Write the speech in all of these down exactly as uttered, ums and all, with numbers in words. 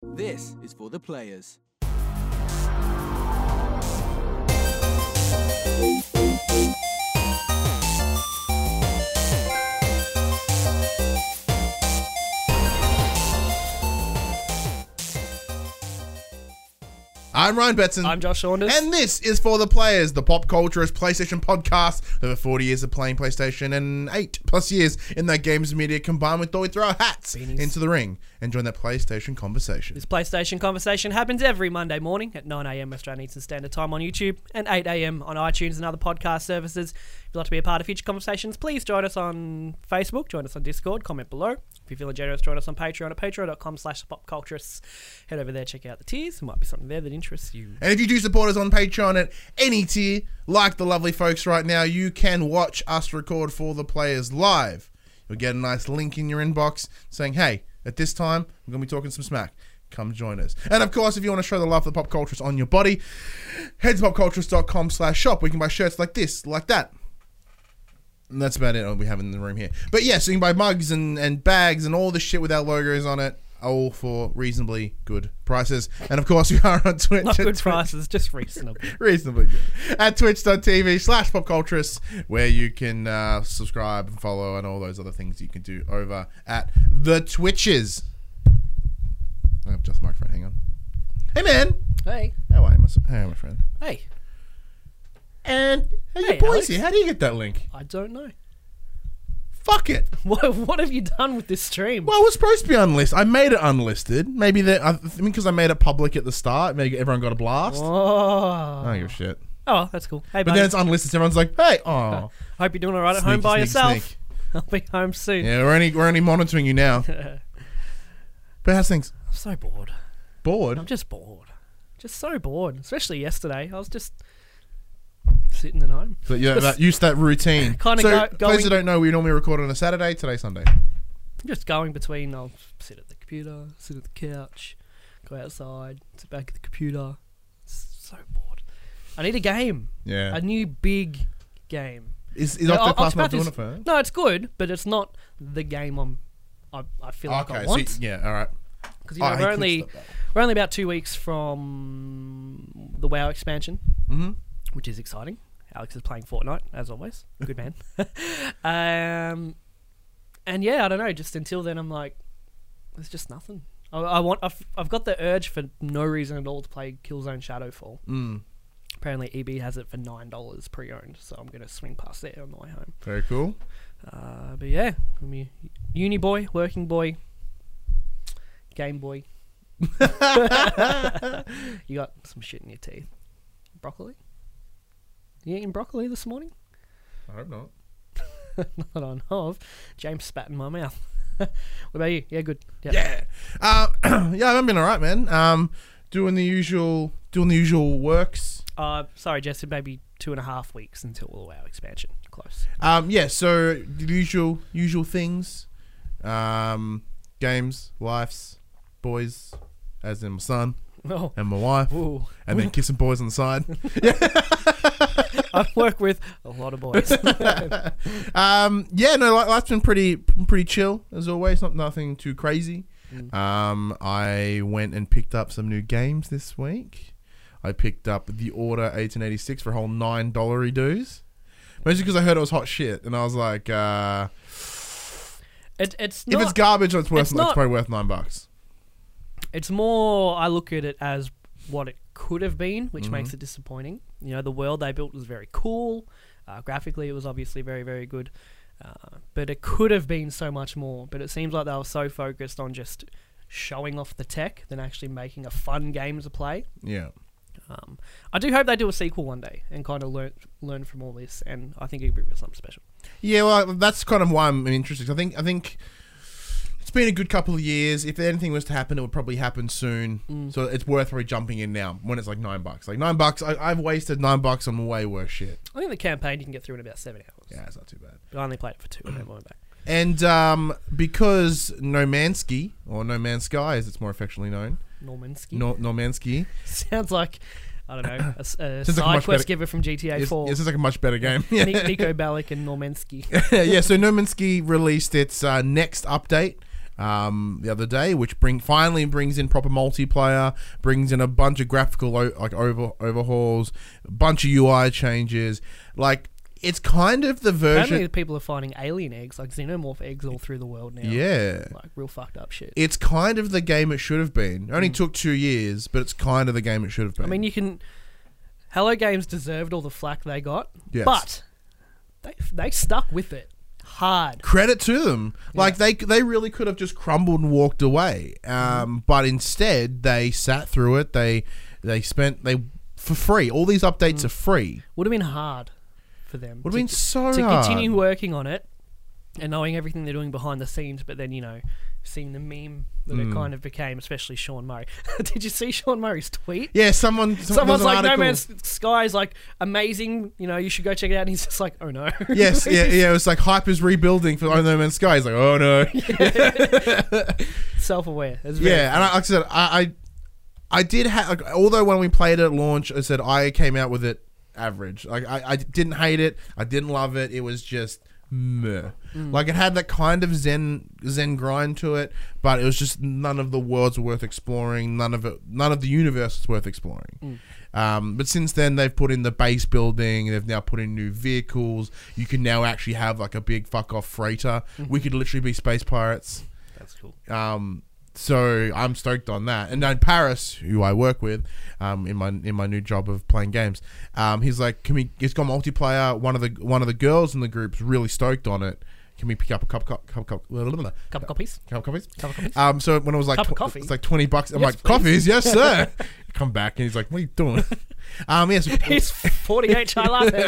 This is for the players. I'm Ryan Betson. I'm Josh Saunders. And this is For the Players, the pop culturist PlayStation podcast. Over forty years of playing PlayStation and eight plus years in that games media combined with all we throw our hats Beanies. into the ring and join that PlayStation conversation. This PlayStation conversation happens every Monday morning at nine a.m. Australian Eastern Standard Time on YouTube and eight a.m. on iTunes and other podcast services. If you'd like to be a part of future conversations, please join us on Facebook, join us on Discord, comment below. If you're feeling generous, join us on Patreon at patreon.com slash popculturists. Head over there, check out the tiers. There might be something there that interests you. And if you do support us on Patreon at any tier, like the lovely folks right now, you can watch us record For the Players live. You'll get a nice link in your inbox saying, hey, at this time, we're going to be talking some smack. Come join us. And of course, if you want to show the love for the pop culturists on your body, head to popculturist.com slash shop. We can buy shirts like this, like that. And that's about it we have in the room here. But yeah, so you can buy mugs and, and bags and all the shit with our logos on it, all for reasonably good prices. And of course, we are on Twitch. Not good Twitch. prices, just reasonable. Reasonably good. At twitch.tv slash popculturist, where you can uh, subscribe and follow and all those other things you can do over at the Twitches. I have just microphone. Hang on. Hey, man. Hey. How are you, my, how are you, my friend? Hey. And how Hey, you boys Alex. here? How do you get that link? I don't know. Fuck it. What, what have you done with this stream? Well, it was supposed to be unlisted. I made it unlisted. Maybe that. I think because I made it public at the start, maybe everyone got a blast. Oh. I don't give a shit. Oh, that's cool. Hey, But buddy. then it's unlisted. So everyone's like, "Hey, oh, Hope you're doing all right at Sneaky, home by sneaky, yourself. sneak. I'll be home soon. yeah, we're only we're only monitoring you now." But how's things? I'm so bored. Bored? I'm just bored. Just so bored. Especially yesterday. I was just sitting at home. So yeah, that, used to that routine. Kinda so, go- for going- those who don't know, we normally record on a Saturday. Today's Sunday. Just going between, I'll sit at the computer, sit at the couch, go outside, sit back at the computer. It's so bored. I need a game. Yeah. A new big game. Is is Yeah, Octopath Octopath not doing is- it for? No, it's good, but it's not the game I'm, I, I feel like Okay. I So want. you- yeah. All right. Because you know, Oh, he we're clicked only stuff back. we're only about two weeks from the WoW expansion, Mhm. which is exciting. Alex is playing Fortnite as always. Good man. um, and yeah, I don't know. Just until then, I'm like, there's just nothing. I, I want. I've I've got the urge for no reason at all to play Killzone Shadowfall. Mm. Apparently, E B has it for nine dollars pre-owned, so I'm gonna swing past there on the way home. Very cool. Uh, but yeah, I mean, uni boy, working boy, Game Boy. You got some shit in your teeth. Broccoli? You eating broccoli this morning? I hope not. Not that I know of. James spat in my mouth. What about you? Yeah, good. Yeah. Yeah. Uh, yeah, I've been all right, man. Um, doing the usual, doing the usual works. Uh, sorry, Jess, maybe two and a half weeks until the WoW expansion. Close. Um, yeah. So the usual, usual things. Um, games, lives, boys, as in my son Oh. and my wife, Ooh. and then kissing boys on the side. I work with a lot of boys. um, yeah, no, li- life's been pretty, pretty chill as always. Not nothing too crazy. Mm. Um, I went and picked up some new games this week. I picked up The Order eighteen eighty-six for a whole nine dollar dues. Mostly because I heard it was hot shit, and I was like, uh, It, it's if not, it's garbage, it's worth. it's It's, not- probably worth nine bucks. It's more, I look at it as what it could have been, which Mhm. makes it disappointing. You know, the world they built was very cool. Uh, graphically, it was obviously very, very good. Uh, but it could have been so much more. But it seems like they were so focused on just showing off the tech than actually making a fun game to play. Yeah. Um, I do hope they do a sequel one day and kind of learn learn from all this. And I think it'd be something special. Yeah, well, that's kind of why I'm interested. I think, I think it's been a good couple of years. If anything was to happen, it would probably happen soon. Mm. So it's worth probably jumping in now when it's like nine bucks. Like nine bucks, I, I've wasted nine bucks on way worse shit. I think the campaign you can get through in about seven hours. Yeah, it's not too bad. But I only played it for two and then went back. And um, because No Man's Sky, or No Man's Sky as it's more affectionately known, Normansky. no, no Man's Sky, Sounds like, I don't know, a, s- a Sounds like a side much quest better- giver from G T A It's, four. it's like a much better game. Ni- Nico Bellic and Normansky. Yeah, so No Man's Sky released its uh, next update, um, the other day, which bring finally brings in proper multiplayer, brings in a bunch of graphical o- like over overhauls, a bunch of U I changes. Like it's kind of the version. Apparently, people are finding alien eggs, like xenomorph eggs, all through the world now. Yeah, like real fucked up shit. It's kind of the game it should have been. It only Mm. took two years, but it's kind of the game it should have been. I mean, you can. Hello Games deserved all the flack they got, Yes. but they they stuck with it hard. Credit to them. Like Yeah. they they really could have just crumbled and walked away. Um, but instead they sat through it. They they spent they for free. All these updates Mm. are free. Would have been hard for them. Would have to- been so to hard. continue working on it and knowing everything they're doing behind the scenes, but then, you know, seeing the meme that Mm. it kind of became, especially Sean Murray. Did you see Sean Murray's tweet? Yeah, someone, someone Someone's there's an like, No article- Man's Sky is like amazing, you know, you should go check it out. And he's just like, oh no. Yes, yeah, yeah. It was like hype is rebuilding for No Man's Sky. He's like, oh no. Self aware. Very Yeah, and I, like I said, I, I, I did have. Like, although when we played it at launch, I said I came out with it average. Like I, I didn't hate it. I didn't love it. It was just meh. Mm. Like it had that kind of zen zen grind to it, but it was just none of the worlds were worth exploring. None of it. None of the universe is worth exploring. Mm. Um, but since then, they've put in the base building. They've now put in new vehicles. You can now actually have like a big fuck off freighter. Mm-hmm. We could literally be space pirates. That's cool. Um, so I'm stoked on that. And then Paris, who I work with, um, in my in my new job of playing games, um, he's like, "Can we? It's got multiplayer." One of the one of the girls in the group's really stoked on it. Can we pick up a cup cup cup cup Cup of copies. cup coffees? Cup of copies. Um, so when it was like Cup of tw- coffee? it's like twenty bucks. I'm Yes, like, please. coffees, yes sir. Come back and he's like, what are you doing? um, yes. He's forty-eight chai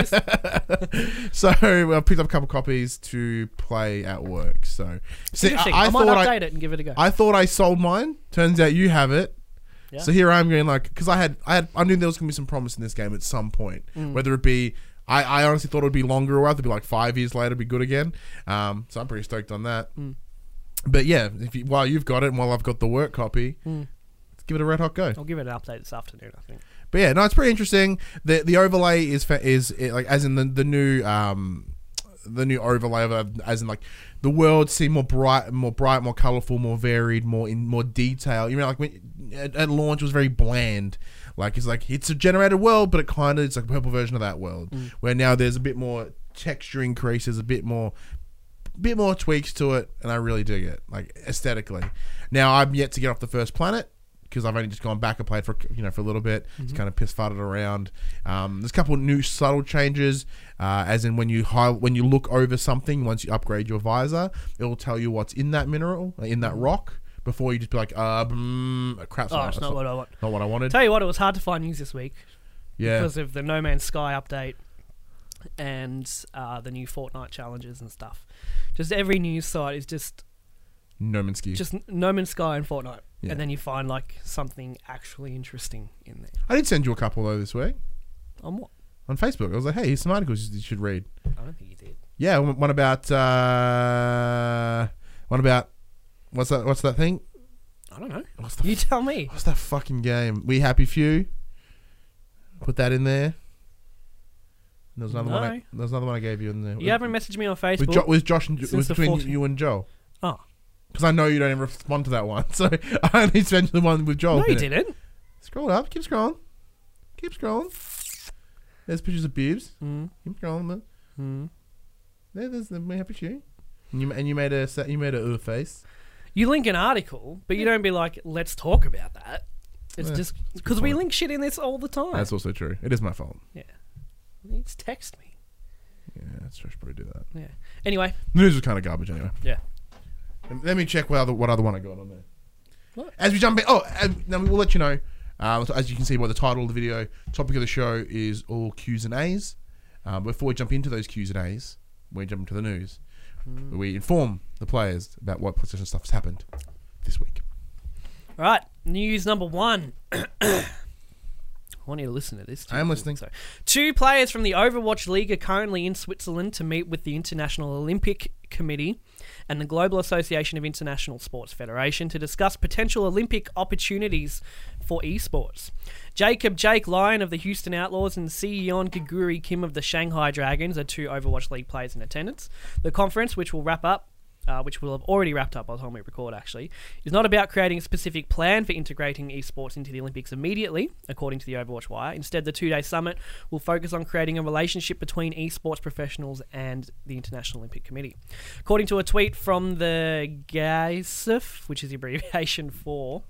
lattes. So I picked up a couple copies to play at work. So see, Interesting. I, I, I might thought update I, it and give it a go. I thought I sold mine. Turns out you have it. Yeah. So here I'm going like, because I had, I had, I knew there was gonna be some promise in this game at some point. Mm. Whether it be, I, I honestly thought it would be longer or it'd be like five years later, it'd be good again. Um, so I'm pretty stoked on that. Mm. But yeah, if you, while you've got it and while I've got the work copy, Mm. let's give it a red hot go. I'll give it an update this afternoon, I think. But yeah, no, it's pretty interesting. The the overlay is fa- is it, like as in the the new um the new overlay of as in like the world seem more bright, more bright, more colorful, more varied, more in more detail. You know, like when at, at launch it was very bland. Like it's like it's a generated world, but it kind of it's like a purple version of that world. Mm. Where now there's a bit more texture increases, a bit more bit more tweaks to it, and I really dig it, like aesthetically. Now I'm yet to get off the first planet because I've only just gone back and played for you know for a little bit. Mm-hmm. It's kind of piss farted around. Um, there's a couple of new subtle changes, uh, as in when you high, when you look over something, once you upgrade your visor, it will tell you what's in that mineral, in that rock, before you just be like, uh, mm, crap's Oh, not, it's that's not what I want. not what I wanted. Tell you what, it was hard to find news this week Yeah, because of the No Man's Sky update and uh, the new Fortnite challenges and stuff. Just every news site is just No Man's Sky. just No Man's Sky and Fortnite, Yeah. and then you find like something actually interesting in there. I did send you a couple though this week On what? on Facebook. I was like, hey, here's some articles you should read. I don't think you did. Yeah, one one about uh, one about what's that? What's that thing? I don't know. What's the You tell me. What's that fucking game? We Happy Few. Put that in there. There was another one. I, No. there was another one I gave you in there. You haven't messaged me on Facebook. with, jo- with Josh and since with the between fourteenth. you and Joel. Oh. Because I know you don't even respond to that one, so I only sent you the one with Joel. No, you in it. didn't. Scroll up. Keep scrolling. Keep scrolling. There's pictures of boobs. Mm. Keep scrolling. Man. Mm. There, there's the We Happy Few. And you and you made a sa- you made a uh face. You link an article, but you don't be like, let's talk about that. It's Yeah, just good because we point. link shit in this all the time. That's also true. It is my fault. yeah. Just text me. Yeah, that's true. I should probably do that. Yeah. Anyway, The news was kind of garbage anyway. yeah. Let me check what other what other one I got on there. What? As we jump in, oh, and now we'll let you know. Um, so as you can see by the title of the video, topic of the show is all Q's and A's. Um, before we jump into those Q's and A's, we jump into the news. Mm. We inform the players about what PlayStation stuff has happened this week. All right. News number one. I want you to listen to this. I am listening. So, two players from the Overwatch League are currently in Switzerland to meet with the International Olympic Committee and the Global Association of International Sports Federation to discuss potential Olympic opportunities for esports. Jacob Jake Lyon of the Houston Outlaws and Seeyeon Gaguri Kim of the Shanghai Dragons are two Overwatch League players in attendance. The conference, which will wrap up uh, which will have already wrapped up by the time we record actually, is not about creating a specific plan for integrating esports into the Olympics immediately, according to the Overwatch Wire. Instead, the two-day summit will focus on creating a relationship between esports professionals and the International Olympic Committee. According to a tweet from the G A S F, which is the abbreviation for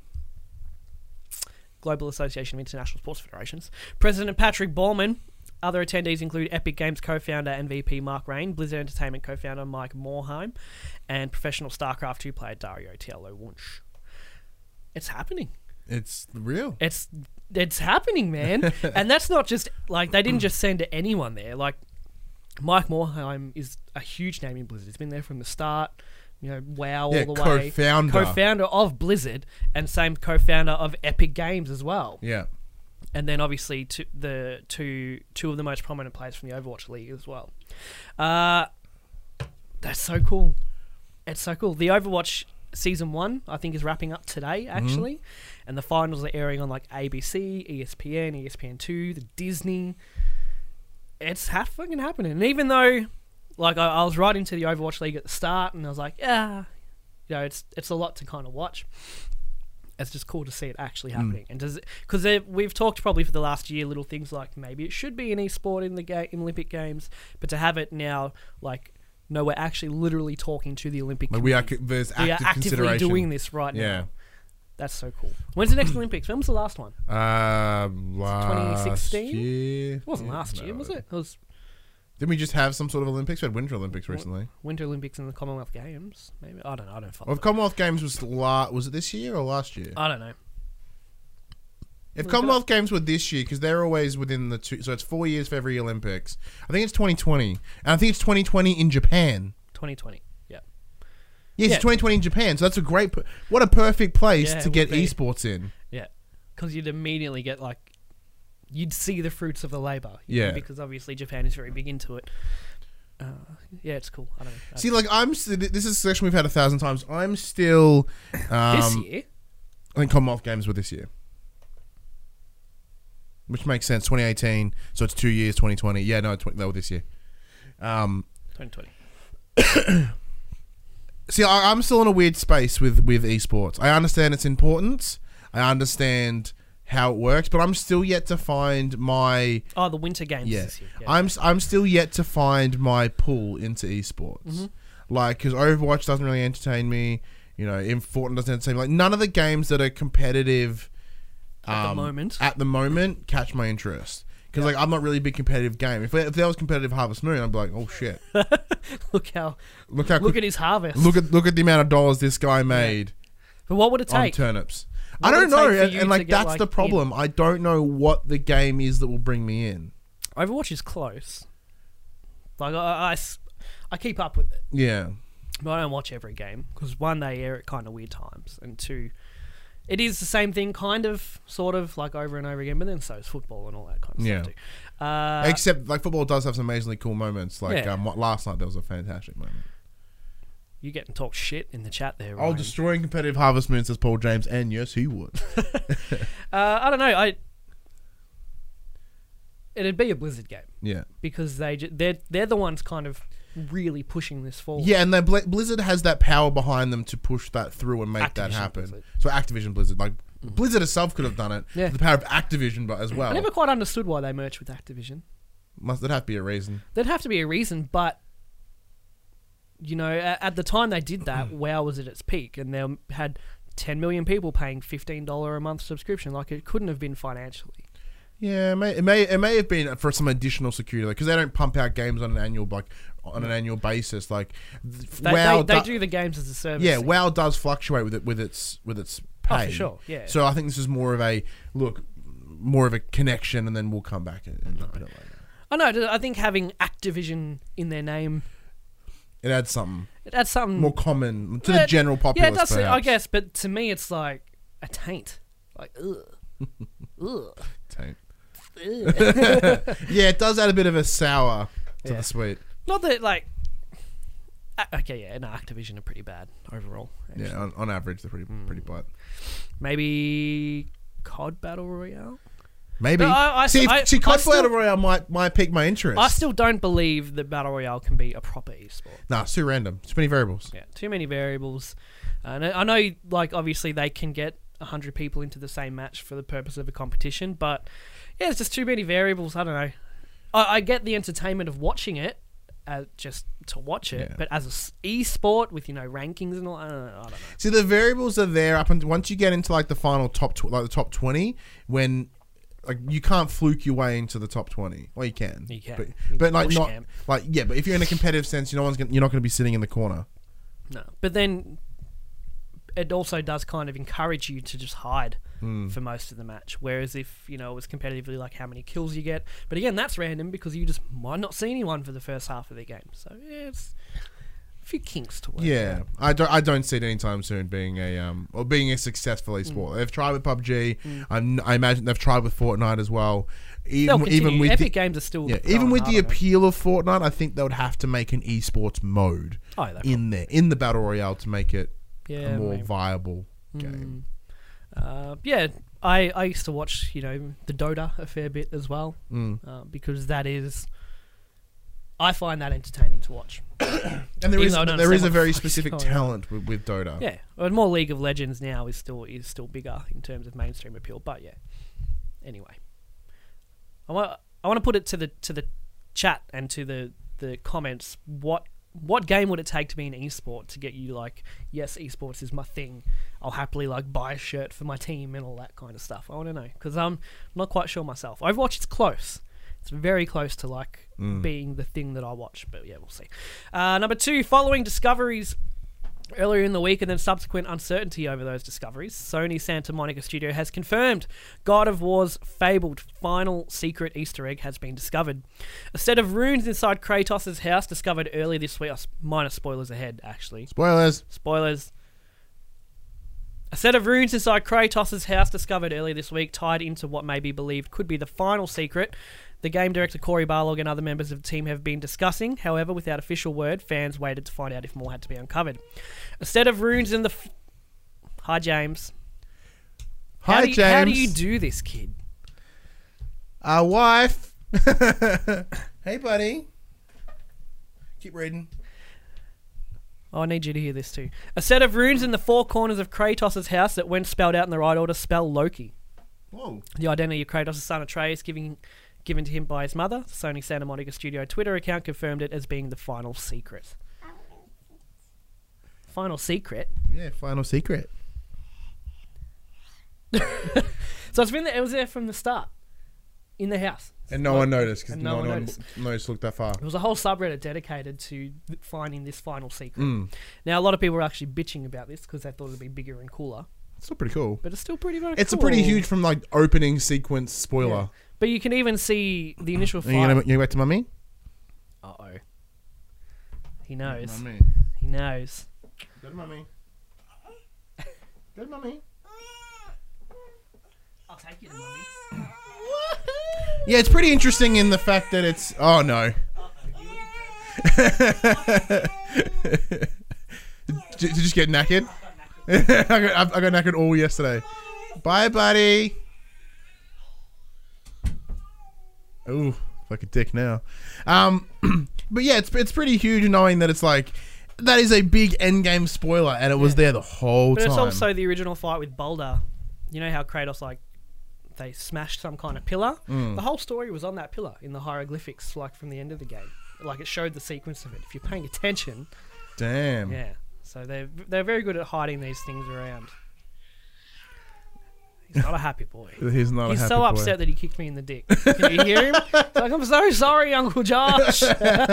Global Association of International Sports Federations, President Patrick Baumann. Other attendees include Epic Games co-founder and V P Mark Rain, Blizzard Entertainment co-founder Mike Morheim, and professional StarCraft two player Dario Tielo Wunsch. It's happening. It's real. It's it's happening, man. And that's not just, like, they didn't just send anyone there. Like, Mike Morheim is a huge name in Blizzard. He's been there from the start. You know, WoW Yeah, all the way. co-founder. Co-founder of Blizzard, and same co-founder of Epic Games as well. Yeah. And then obviously two, the two two of the most prominent players from the Overwatch League as well. Uh, that's so cool. It's so cool. The Overwatch Season one, I think, is wrapping up today, actually. Mm-hmm. And the finals are airing on, like, A B C, E S P N, E S P N two, the Disney. It's ha- fucking happening. And even though, like, I, I was right into the Overwatch League at the start, and I was like, yeah, you know, it's it's a lot to kind of watch. It's just cool to see it actually happening. Mm. And does because we've talked probably for the last year little things like maybe it should be an esport in the ga- in Olympic Games, but to have it now, like, no, we're actually literally talking to the Olympic like we are there's active we are actively consideration. doing this right yeah. now. That's so cool. When's the next Olympics? When was the last one? Um, last twenty sixteen year. It wasn't last no. year, was it? It was Didn't we just have some sort of Olympics? We had Winter Olympics recently. Winter Olympics and the Commonwealth Games. Maybe I don't know. I don't follow. Well, if Commonwealth Games was la- was it this year or last year? I don't know. If Commonwealth Games were this year, because they're always within the two, so it's four years for every Olympics. I think it's twenty twenty, and I think it's twenty twenty in Japan. twenty twenty, yeah. Yes, Yeah. it's twenty twenty in Japan. So that's a great, p- what a perfect place Yeah, to it get would be. esports in. Yeah, because you'd immediately get, like, you'd see the fruits of the labour. Yeah. know, because obviously Japan is very big into it. Uh, yeah, it's cool. I don't know. See, like I'm, s- this is a session we've had a thousand times. I'm still, um, this year, I think Commonwealth Games were this year. Which makes sense. twenty eighteen, so it's two years. twenty twenty, yeah, no, tw- they were this year. Um, twenty twenty. see, I, I'm still in a weird space with with esports. I understand its importance. I understand how it works, but I'm still yet to find my Oh, the Winter Games yeah. this year. Yeah. I'm s- I'm still yet to find my pull into esports. Mm-hmm. Like, because Overwatch doesn't really entertain me. You know, in Fortnite doesn't entertain me. Like, none of the games that are competitive At the um, moment. at the moment catch my interest. Because like I'm not really a big competitive game. If if there was competitive Harvest Moon, I'd be like, oh shit! Look how Look how look quick, at his harvest. look at look at the amount of dollars this guy made But what would it on take? turnips. What I would don't it know, take for and, you and to like get, that's like, the problem. I don't know what the game is that will bring me in. Overwatch is close. Like I, I s- I keep up with it, Yeah, but I don't watch every game because one, they air at kind of weird times, and two, it is the same thing, kind of, sort of, like over and over again. But then so is football and all that kind of Yeah. stuff too. Uh, except like football does have some amazingly cool moments. Like Yeah. um, what- last night there was a fantastic moment. you getting talk shit in the chat there, Oh, Ryan. destroying competitive Harvest Moon, says Paul James, and yes, he would. Uh, I don't know. I it'd be a Blizzard game Yeah. because they ju- they're they're the ones kind of really pushing this forward. Yeah, and they, Bl- Blizzard has that power behind them to push that through and make that Activision happen. Blizzard. So Activision Blizzard, like Blizzard itself could have done it. Yeah. The power of Activision, but as well, I never quite understood why they merged with Activision. must there'd have to be a reason. There'd have to be a reason, but you know, at, at the time they did that, WoW was at its peak, and they had ten million people paying fifteen dollars a month subscription. Like, it couldn't have been financially. Yeah, it may it may, it may have been for some additional security because they don't pump out games on an annual like on an annual basis. Like th- They, WoW, they, they do- do the games as a service. yeah, thing. WoW does fluctuate with it with its with its Oh, pay. for sure, yeah. So I think this is more of a look, more of a connection, and then we'll come back and, and look at it later. I know. I think having Activision in their name, It adds something it adds something more common to Yeah, the general populace. Yeah, it does. I perhaps. guess, but to me, it's like a taint. Like, ugh, ugh, Taint. ugh. Yeah, it does add a bit of a sour to Yeah. the sweet. Not that like. a- Okay, yeah, no, Activision are pretty bad overall. actually. Yeah, on, on average, they're pretty Hmm. pretty bad. Maybe C O D Battle Royale. Maybe. But I- I- see, if, I- see, I C O D still- Battle Royale might might pique my interest. I still don't believe that Battle Royale can be a proper esport. Nah, it's too random. Too many variables. Yeah, too many variables. And I I know, like, obviously they can get one hundred people into the same match for the purpose of a competition, but yeah, it's just too many variables. I don't know. I, I get the entertainment of watching it, uh, just to watch it, Yeah. but as a s- e-sport with, you know, rankings and all, I don't know. I don't know. See, the variables are there up until once you get into like the final top, tw- like the top twenty, when like you can't fluke your way into the top twenty. Well, you can, You can. but, You but can like push not camp. like yeah. But if you're in a competitive sense, you no one's gonna, you're not going to be sitting in the corner. No. But then it also does kind of encourage you to just hide Hmm. for most of the match. Whereas if, you know, it was competitively like how many kills you get. But again, that's random because you just might not see anyone for the first half of the game. So yeah, it's a few kinks to work Yeah, out. I don't. I don't see it anytime soon being a um or being a successful esport. They've tried with P U B G. I'm, I imagine they've tried with Fortnite as well. They'll Even, continue. even with Epic the, Games are still yeah, going even with hard the on it. appeal of Fortnite, I think they would have to make an esports mode Oh, they in there in the battle royale to make it yeah, a more maybe. viable game. Uh, yeah, I, I used to watch, you know, the Dota a fair bit as well, Mm. uh, because that is, I find that entertaining to watch. And there Even is though I don't there is understand a what very the fuck is specific going on. talent with, with Dota. Yeah, well, more League of Legends now is still is still bigger in terms of mainstream appeal, but yeah. Anyway, I want I want to put it to the to the chat and to the, the comments. What what game would it take to be an esport to get you like, yes, esports is my thing. I'll happily like buy a shirt for my team and all that kind of stuff. I want to know because I'm not quite sure myself. Overwatch is close. It's very close to like being the thing that I watch, but yeah, we'll see. Uh, number two, following discoveries earlier in the week and then subsequent uncertainty over those discoveries, Sony Santa Monica Studio has confirmed God of War's fabled final secret Easter egg has been discovered. A set of runes inside Kratos' house discovered earlier this week. Oh, minor spoilers ahead, actually. Spoilers. Spoilers. A set of runes inside Kratos' house discovered earlier this week tied into what may be believed could be the final secret the game director Cory Barlog and other members of the team have been discussing. However, without official word, fans waited to find out if more had to be uncovered. A set of runes in the... F- Hi, James. Hi, how do you, James. How do you do this, kid? Our wife. Hey, buddy. Keep reading. Oh, I need you to hear this too. A set of runes in the four corners of Kratos' house that, when spelled out in the right order, spell Loki. Whoa. The identity of Kratos' son Atreus, giving, given to him by his mother. The Sony Santa Monica Studio Twitter account confirmed it as being the final secret. Final secret? Yeah, final secret. So it's been there, it was there from the start. In the house. And no one noticed because And no, no one one noticed. noticed looked that far. There was a whole subreddit dedicated to th- finding this final secret. Mm. Now, a lot of people were actually bitching about this because they thought it would be bigger and cooler. It's still pretty cool. But it's still pretty very It's cool. a pretty huge from like opening sequence spoiler. Yeah. But you can even see the initial Are fight. you gonna, you gonna wait to mummy? Uh-oh. He knows. Mummy. He knows. Go to mummy. Go to mummy. I'll take you to mummy. Yeah, it's pretty interesting in the fact that it's. Oh no. Did did you just get knackered? I got, I got knackered all yesterday. Bye, buddy. Ooh, like a dick now. Um, but yeah, it's it's pretty huge knowing that it's like that is a big end game spoiler, and it was there the whole But time. it's also the original fight with Boulder. You know how Kratos, like, they smashed some kind of pillar? Mm. The whole story was on that pillar in the hieroglyphics, like, from the end of the game. Like, it showed the sequence of it. If you're paying attention, Damn. yeah. So they're, they're very good at hiding these things around. He's not a happy boy. He's not. He's a happy so boy. upset that he kicked me in the dick. Can you hear him? He's like, I'm so sorry, Uncle Josh.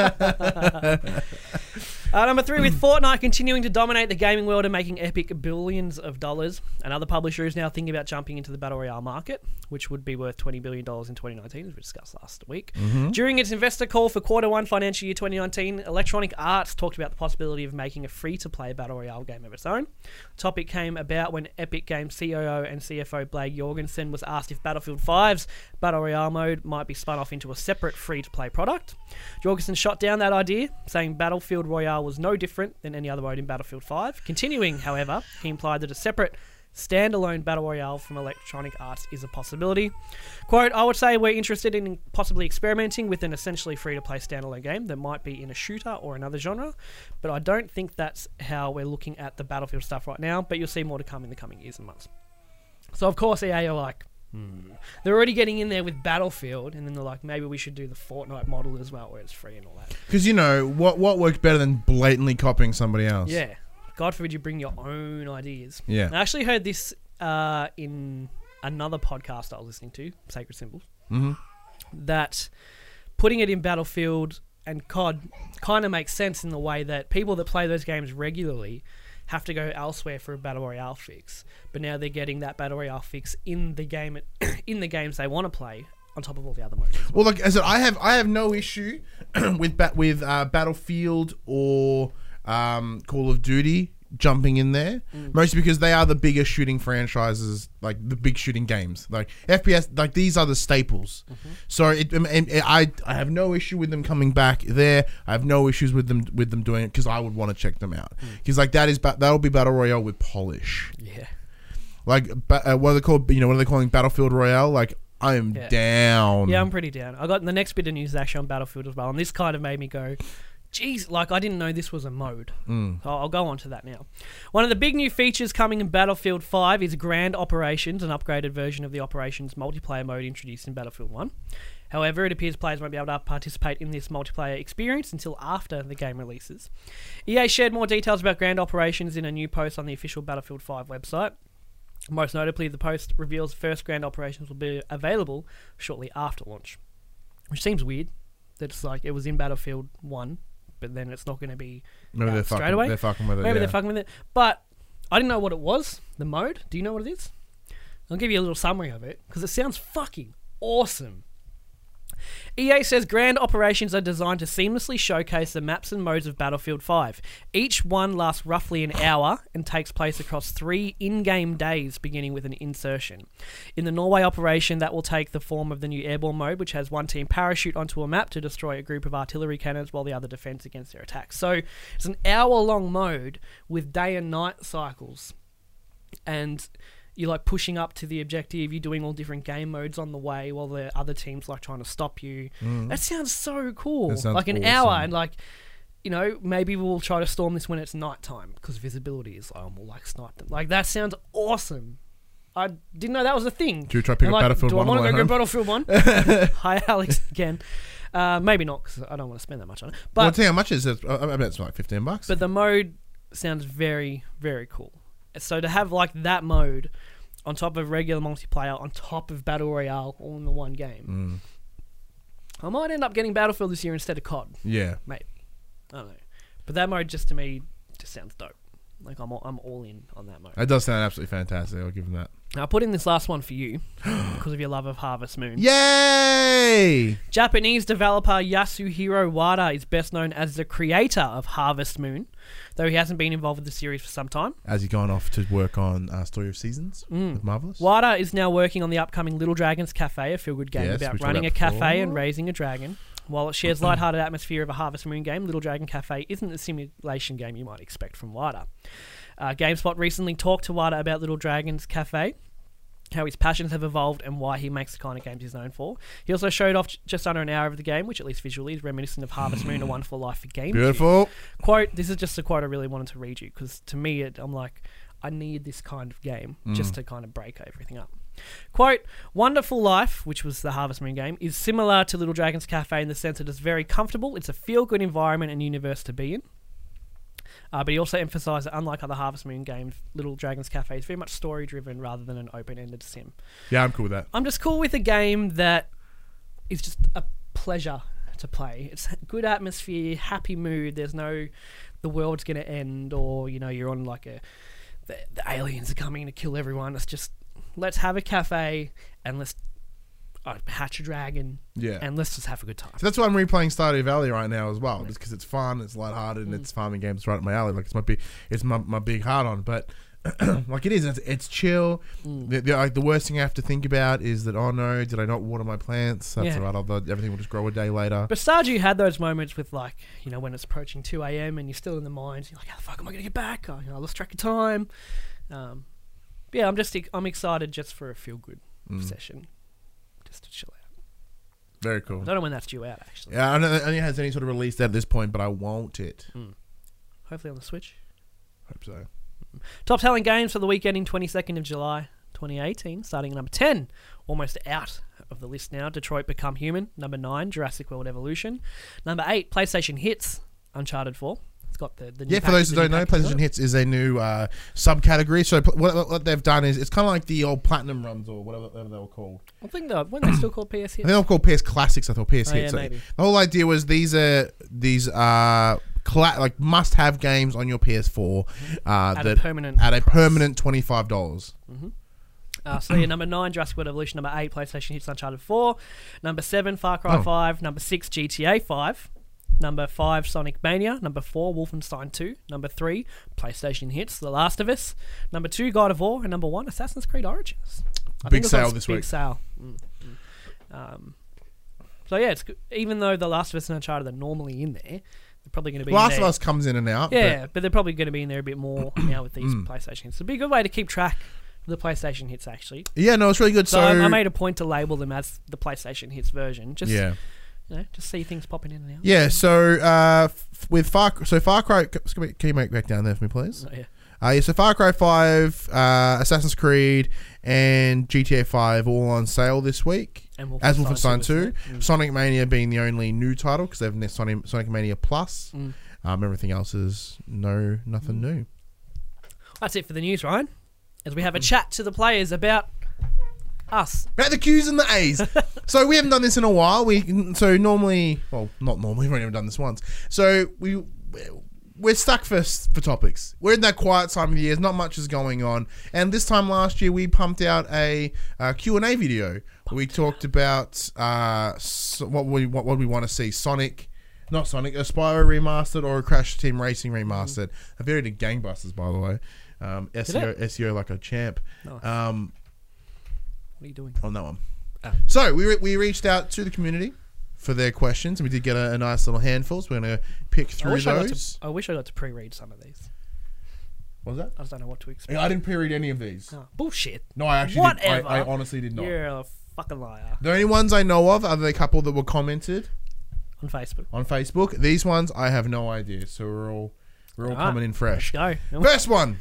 Uh, number three, with Fortnite continuing to dominate the gaming world and making epic billions of dollars, another publisher is now thinking about jumping into the Battle Royale market, which would be worth twenty billion dollars in twenty nineteen, as we discussed last week. Mm-hmm. During its investor call for quarter one financial year twenty nineteen, Electronic Arts talked about the possibility of making a free-to-play Battle Royale game of its own. The topic came about when Epic Games C O O and C F O Blake Jorgensen was asked if Battlefield five's Battle Royale mode might be spun off into a separate free-to-play product. Jorgensen shot down that idea, saying Battlefield Royale was no different than any other mode in Battlefield five. Continuing, however, he implied that a separate standalone battle royale from Electronic Arts is a possibility. Quote, I would say we're interested in possibly experimenting with an essentially free-to-play standalone game that might be in a shooter or another genre, but I don't think that's how we're looking at the Battlefield stuff right now, but you'll see more to come in the coming years and months. So, of course, E A are like, hmm. They're already getting in there with Battlefield, and then they're like, maybe we should do the Fortnite model as well, where it's free and all that. Because, you know, what what works better than blatantly copying somebody else? Yeah. God forbid you bring your own ideas. Yeah. I actually heard this uh, in another podcast I was listening to, Sacred Symbols, Mm-hmm. that putting it in Battlefield and C O D kind of makes sense in the way that people that play those games regularly have to go elsewhere for a Battle Royale fix. But now they're getting that Battle Royale fix in the game, in the games they want to play, on top of all the other modes. Well, look, as I said, I have I have no issue with bat with uh, Battlefield or um, Call of Duty jumping in there, mm. mostly because they are the biggest shooting franchises, like the big shooting games. Like F P S, like these are the staples. Mm-hmm. So it, and, and I I have no issue with them coming back there. I have no issues with them with them doing it because I would want to check them out. Because mm. like that is ba- that'll be Battle Royale with polish. Yeah. Like uh, what are they called? You know, what are they calling Battlefield Royale? Like I am yeah. down. Yeah, I'm pretty down. I got the next bit of news actually on Battlefield as well, and this kind of made me go, geez, like I didn't know this was a mode. Mm. So I'll go on to that now. One of the big new features coming in Battlefield five is Grand Operations, an upgraded version of the Operations multiplayer mode introduced in Battlefield one. However, it appears players won't be able to participate in this multiplayer experience until after the game releases. E A shared more details about Grand Operations in a new post on the official Battlefield five website. Most notably, the post reveals first Grand Operations will be available shortly after launch, which seems weird. That it's like it was in Battlefield one, but then it's not going to be Maybe they're straight fucking, away. They're fucking with it. Maybe yeah. they're fucking with it. But I didn't know what it was, the mode. Do you know what it is? I'll give you a little summary of it, because it sounds fucking awesome. E A says Grand Operations are designed to seamlessly showcase the maps and modes of Battlefield five. Each one lasts roughly an hour and takes place across three in-game days, beginning with an insertion. In the Norway operation, that will take the form of the new airborne mode, which has one team parachute onto a map to destroy a group of artillery cannons while the other defends against their attacks. So it's an hour-long mode with day and night cycles. And you're like pushing up to the objective, you're doing all different game modes on the way while the other team's like trying to stop you. Mm. That sounds so cool. That sounds like an awesome. hour, and like, you know, maybe we'll try to storm this when it's nighttime because visibility is like, oh, we'll like snipe them. Like that sounds awesome. I didn't know that was a thing. Do you try to pick And, up like, Battlefield do one? I want to on go the go way home? Battlefield one? Hi, Alex again. Uh, maybe not because I don't want to spend that much on it. But Well, I'll tell you how much it is. I bet it's like fifteen bucks. but the mode sounds very, very cool. So to have like that mode on top of regular multiplayer, on top of Battle Royale, all in the one game, Mm. I might end up getting Battlefield this year instead of C O D. Yeah. Maybe. I don't know. But that mode just to me just sounds dope. Like I'm all, I'm all in on that mode. That does sound absolutely fantastic. I'll give him that. Now I put in this last one for you because of your love of Harvest Moon. Yay! Japanese developer Yasuhiro Wada is best known as the creator of Harvest Moon, though he hasn't been involved with the series for some time. Has he gone off to work on uh, Story of Seasons Mm. with Marvelous? Wada is now working on the upcoming Little Dragons Cafe, a feel-good game Yes, we about talked running about a cafe before. and raising a dragon. While it shares lighthearted atmosphere of a Harvest Moon game, Little Dragon Cafe isn't the simulation game you might expect from Wada. Uh, GameSpot recently talked to Wada about Little Dragons Cafe, how his passions have evolved and why he makes the kind of games he's known for. He also showed off j- just under an hour of the game, which at least visually is reminiscent of Harvest Moon, A Wonderful Life for GameCube. Beautiful. Quote, this is just a quote I really wanted to read you, because to me, it, I'm like, I need this kind of game just to kind of break everything up. Quote, Wonderful Life, which was the Harvest Moon game, is similar to Little Dragons Cafe in the sense that it's very comfortable. It's a feel-good environment and universe to be in. Uh, but he also emphasised that unlike other Harvest Moon games, Little Dragons Cafe is very much story-driven rather than an open-ended sim. Yeah, I'm cool with that. I'm just cool with a game that is just a pleasure to play. It's good atmosphere, happy mood. There's no, the world's going to end, or, you know, you're on like a, the, the aliens are coming to kill everyone. It's just, let's have a cafe and let's uh, hatch a dragon Yeah. and let's just have a good time. So that's why I'm replaying Stardew Valley right now as well, just because it's fun, it's lighthearted, and Mm. it's farming games right up my alley. Like it's my big, it's my, my big heart on. But like it is, it's, it's chill. Mm. The, the, like the worst thing I have to think about is that, oh no, did I not water my plants? That's Yeah. alright. I'll, everything will just grow a day later. But Stardew had those moments with, like, you know, when it's approaching two a.m. and you're still in the mines, you're like, how the fuck am I going to get back? Oh, you know, I lost track of time. Um, yeah, I'm just I'm excited just for a feel good Mm. session, just to chill out. Very cool. I don't know when that's due out actually. Yeah, I don't know if it has any sort of release date at this point, but I want it. Mm. Hopefully on the Switch. Hope so. Top selling games for the weekend in twenty-second of July twenty eighteen, starting at number ten, almost out of the list now. Detroit Become Human. Number nine, Jurassic World Evolution. Number eight, PlayStation Hits, Uncharted four. It's got the, the new Yeah, for pack- those who the new don't know, package on PlayStation it. Hits is a new uh, subcategory. So pl- what, what they've done is it's kind of like the old Platinum runs or whatever, whatever they were called. I think they when they still called P S I Hits. think they were called P S Classics. I thought P S Oh, Hits. yeah, So maybe. the whole idea was these are these are cla- like must-have games on your P S four uh, At that a permanent at a price. permanent twenty-five dollars. Uh, so yeah, number nine, Jurassic World Evolution. Number eight, PlayStation Hits, Uncharted four. Number seven, Far Cry Oh. five. Number six, G T A five. Number five, Sonic Mania. Number four, Wolfenstein two. Number three, PlayStation Hits, The Last of Us. Number two, God of War. And number one, Assassin's Creed Origins. I Big think it's on sale s- this big week. sale. Mm, mm. Um, so yeah, it's good. Even though The Last of Us and Uncharted are normally in there, they're probably going to be Last in of there. Us comes in and out. Yeah, but, they're probably going to be in there a bit more now with these Mm. PlayStation hits. It'd be a good way to keep track of the PlayStation hits, actually. But yeah, no, it's really good. So, So, I, I made a point to label them as the PlayStation hits version. Just yeah. you know, just see things popping in and out. Yeah, so uh, f- with Far so Far Cry, can you make back down there for me, please? Oh, yeah. Uh, yeah, so Far Cry five, uh, Assassin's Creed, and G T A five all on sale this week. And Wolfenstein As Wolfenstein two, two, isn't it? Mm. Sonic Mania being the only new title because they've missed Sonic, Sonic Mania Plus. Mm. Um, everything else is no nothing new. That's it for the news, Ryan. As we have a chat to the players about us. About the Q's and the A's. So we haven't done this in a while. We so normally, well, not normally. We've only ever done this once. So we we're stuck for for topics. We're in that quiet time of the year. Not much is going on. And this time last year, we pumped out a uh, Q and A video. Where we talked about uh, so what we what, what we want to see. Sonic. Not Sonic, a Spyro remastered or a Crash Team Racing remastered. Mm. A very did gangbusters, by the way. Um, S E O, it? S E O like a champ. Nice. Um, What are you doing? on that one. Oh. So we re- we reached out to the community for their questions, and we did get a, a nice little handful. So we're going to pick I through wish I, got those. to, I wish I got to pre-read some of these. What was that? I just don't know what to expect. I didn't pre-read any of these. Oh, bullshit. No, I actually Whatever. did. I, I honestly did not. You're a fucking liar. The only ones I know of are the couple that were commented On Facebook. on Facebook. These ones I have no idea. So we're all we're all Alright, coming in fresh. Let's go. First one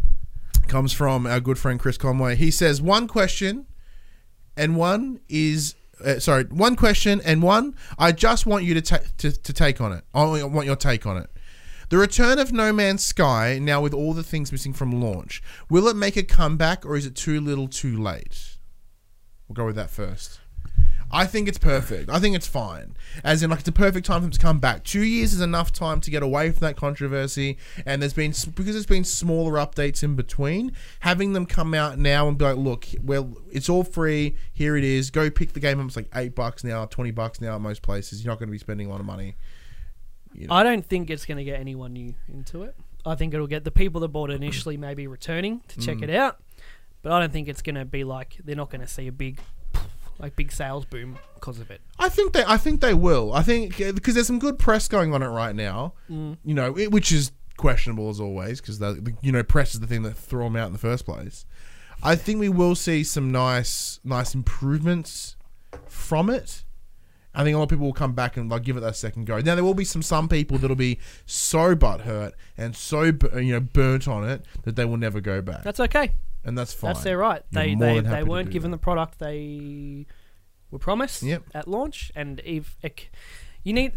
comes from our good friend Chris Conway. He says one question, and one is uh, sorry, one question and one. I just want you to ta- to to take on it. I want your take on it. The return of No Man's Sky, now with all the things missing from launch, will it make a comeback or is it too little too late? We'll go with that first. I think it's perfect. I think it's fine. As in, like, it's a perfect time for them to come back. Two years is enough time to get away from that controversy, and there's been, because there's been smaller updates in between, having them come out now and be like, look, well, it's all free, here it is, go pick the game up, it's like eight bucks now, twenty bucks now at most places, you're not going to be spending a lot of money. You know. I don't think it's going to get anyone new into it. I think it'll get the people that bought it initially maybe returning to check Mm. it out, but I don't think it's going to be like they're not going to see a big, like big sales boom because of it. I think they. I think they will. I think because there's some good press going on it right now. Mm. You know, it, which is questionable as always because the, the you know press is the thing that threw them out in the first place. I think we will see some nice, nice improvements from it. I think a lot of people will come back and like give it that second go. Now there will be some some people that'll be so butthurt and so bu- you know burnt on it that they will never go back, That's okay. and that's fine. That's their right. You're They more they, than they happy to weren't do given that. the product they were promised Yep. at launch, and if it, you need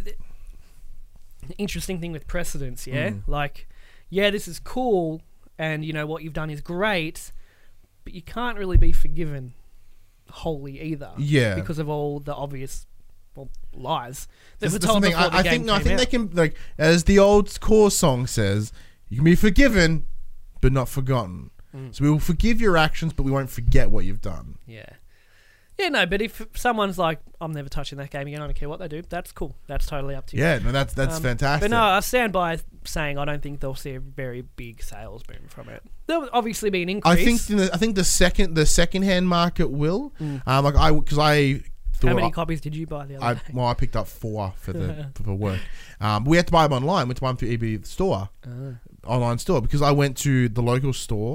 the interesting thing with precedence, yeah, Mm. like yeah, this is cool, and you know what you've done is great, but you can't really be forgiven wholly either, Yeah. because of all the obvious well, lies that That's- were that's told the thing. before the I, I game think no, I came think out. they can like as the old core song says, you can be forgiven, but not forgotten. Mm. So we will forgive your actions, but we won't forget what you've done. Yeah. Yeah, no, but if someone's like, I'm never touching that game again, I don't care what they do, that's cool. That's totally up to you. Yeah, no, that's that's Um, fantastic. But no, I stand by saying I don't think they'll see a very big sales boom from it. There'll obviously be an I increase. think the, I think the second the second hand market will. Mm. Um, like I because I thought How many I, copies did you buy the other I day? well I picked up four for the for, for work. Um, we had to buy them online. We had to buy them through E B store, Ah. online store, because I went to the local store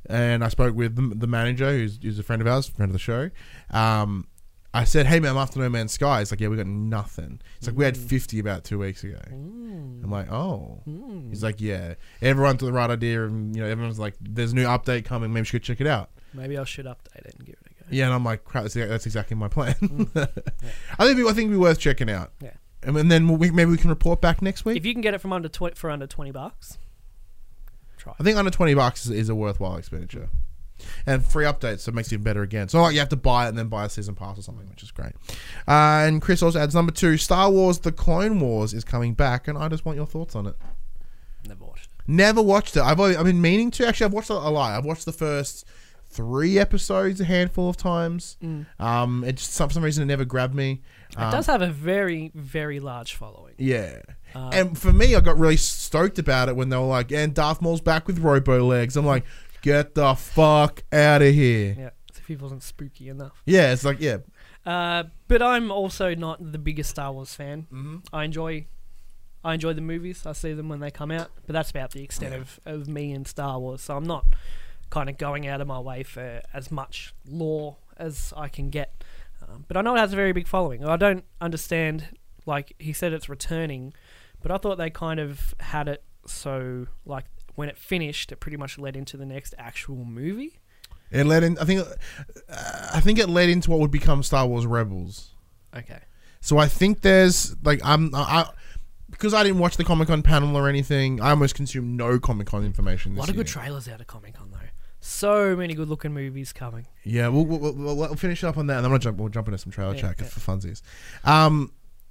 and I spoke with the, the manager, who's, who's a friend of ours, friend of the show. Um, I said, "Hey man, I'm after No Man's Sky." He's like, "Yeah, we got nothing." It's like, "We had fifty about two weeks ago." Mm. I'm like, "Oh." Mm. He's like, "Yeah, everyone's the right idea, and you know, everyone's like, there's a new update coming. Maybe you should check it out." Maybe I should update it and give it a go. Yeah, and I'm like, "Crap, that's, that's exactly my plan." Mm. Yeah. I think I think it'd be worth checking out. Yeah. And then we, maybe we can report back next week. If you can get it from under tw- for under twenty bucks, try. I think under twenty bucks is, is a worthwhile expenditure. And free updates, so it makes it even better again. So like you have to buy it and then buy a season pass or something, which is great. Uh, and Chris also adds number two, Star Wars The Clone Wars is coming back, and I just want your thoughts on it. Never watched it. Never watched it. I've always, I've been meaning to. Actually, I've watched a, a lot. I've watched the first three episodes a handful of times. Mm. Um, it just, for some reason it never grabbed me. It Um, does have a very, very large following. Yeah. Uh, And for me, I got really stoked about it when they were like, and Darth Maul's back with robo legs. I'm like, get the fuck out of here. Yeah, if it wasn't spooky enough. Yeah, it's like, yeah. Uh, but I'm also not the biggest Star Wars fan. Mm-hmm. I enjoy, I enjoy the movies. I see them when they come out, but that's about the extent Yeah. of, of me and Star Wars. So I'm not kind of going out of my way for as much lore as I can get. Um, but I know it has a very big following. I don't understand. Like he said, it's returning, but I thought they kind of had it so like when it finished, it pretty much led into the next actual movie. It led in. I think. Uh, I think it led into what would become Star Wars Rebels. Okay. So I think there's like I'm. I, I because I didn't watch the Comic Con panel or anything. I almost consumed no Comic Con information. A This lot of year. good trailers out of Comic Con though. So many good looking movies coming. Yeah, we'll, we'll, we'll, we'll finish up on that, and then we'll jump. We'll jump into some trailer Yeah, chat yeah. for funsies. Um,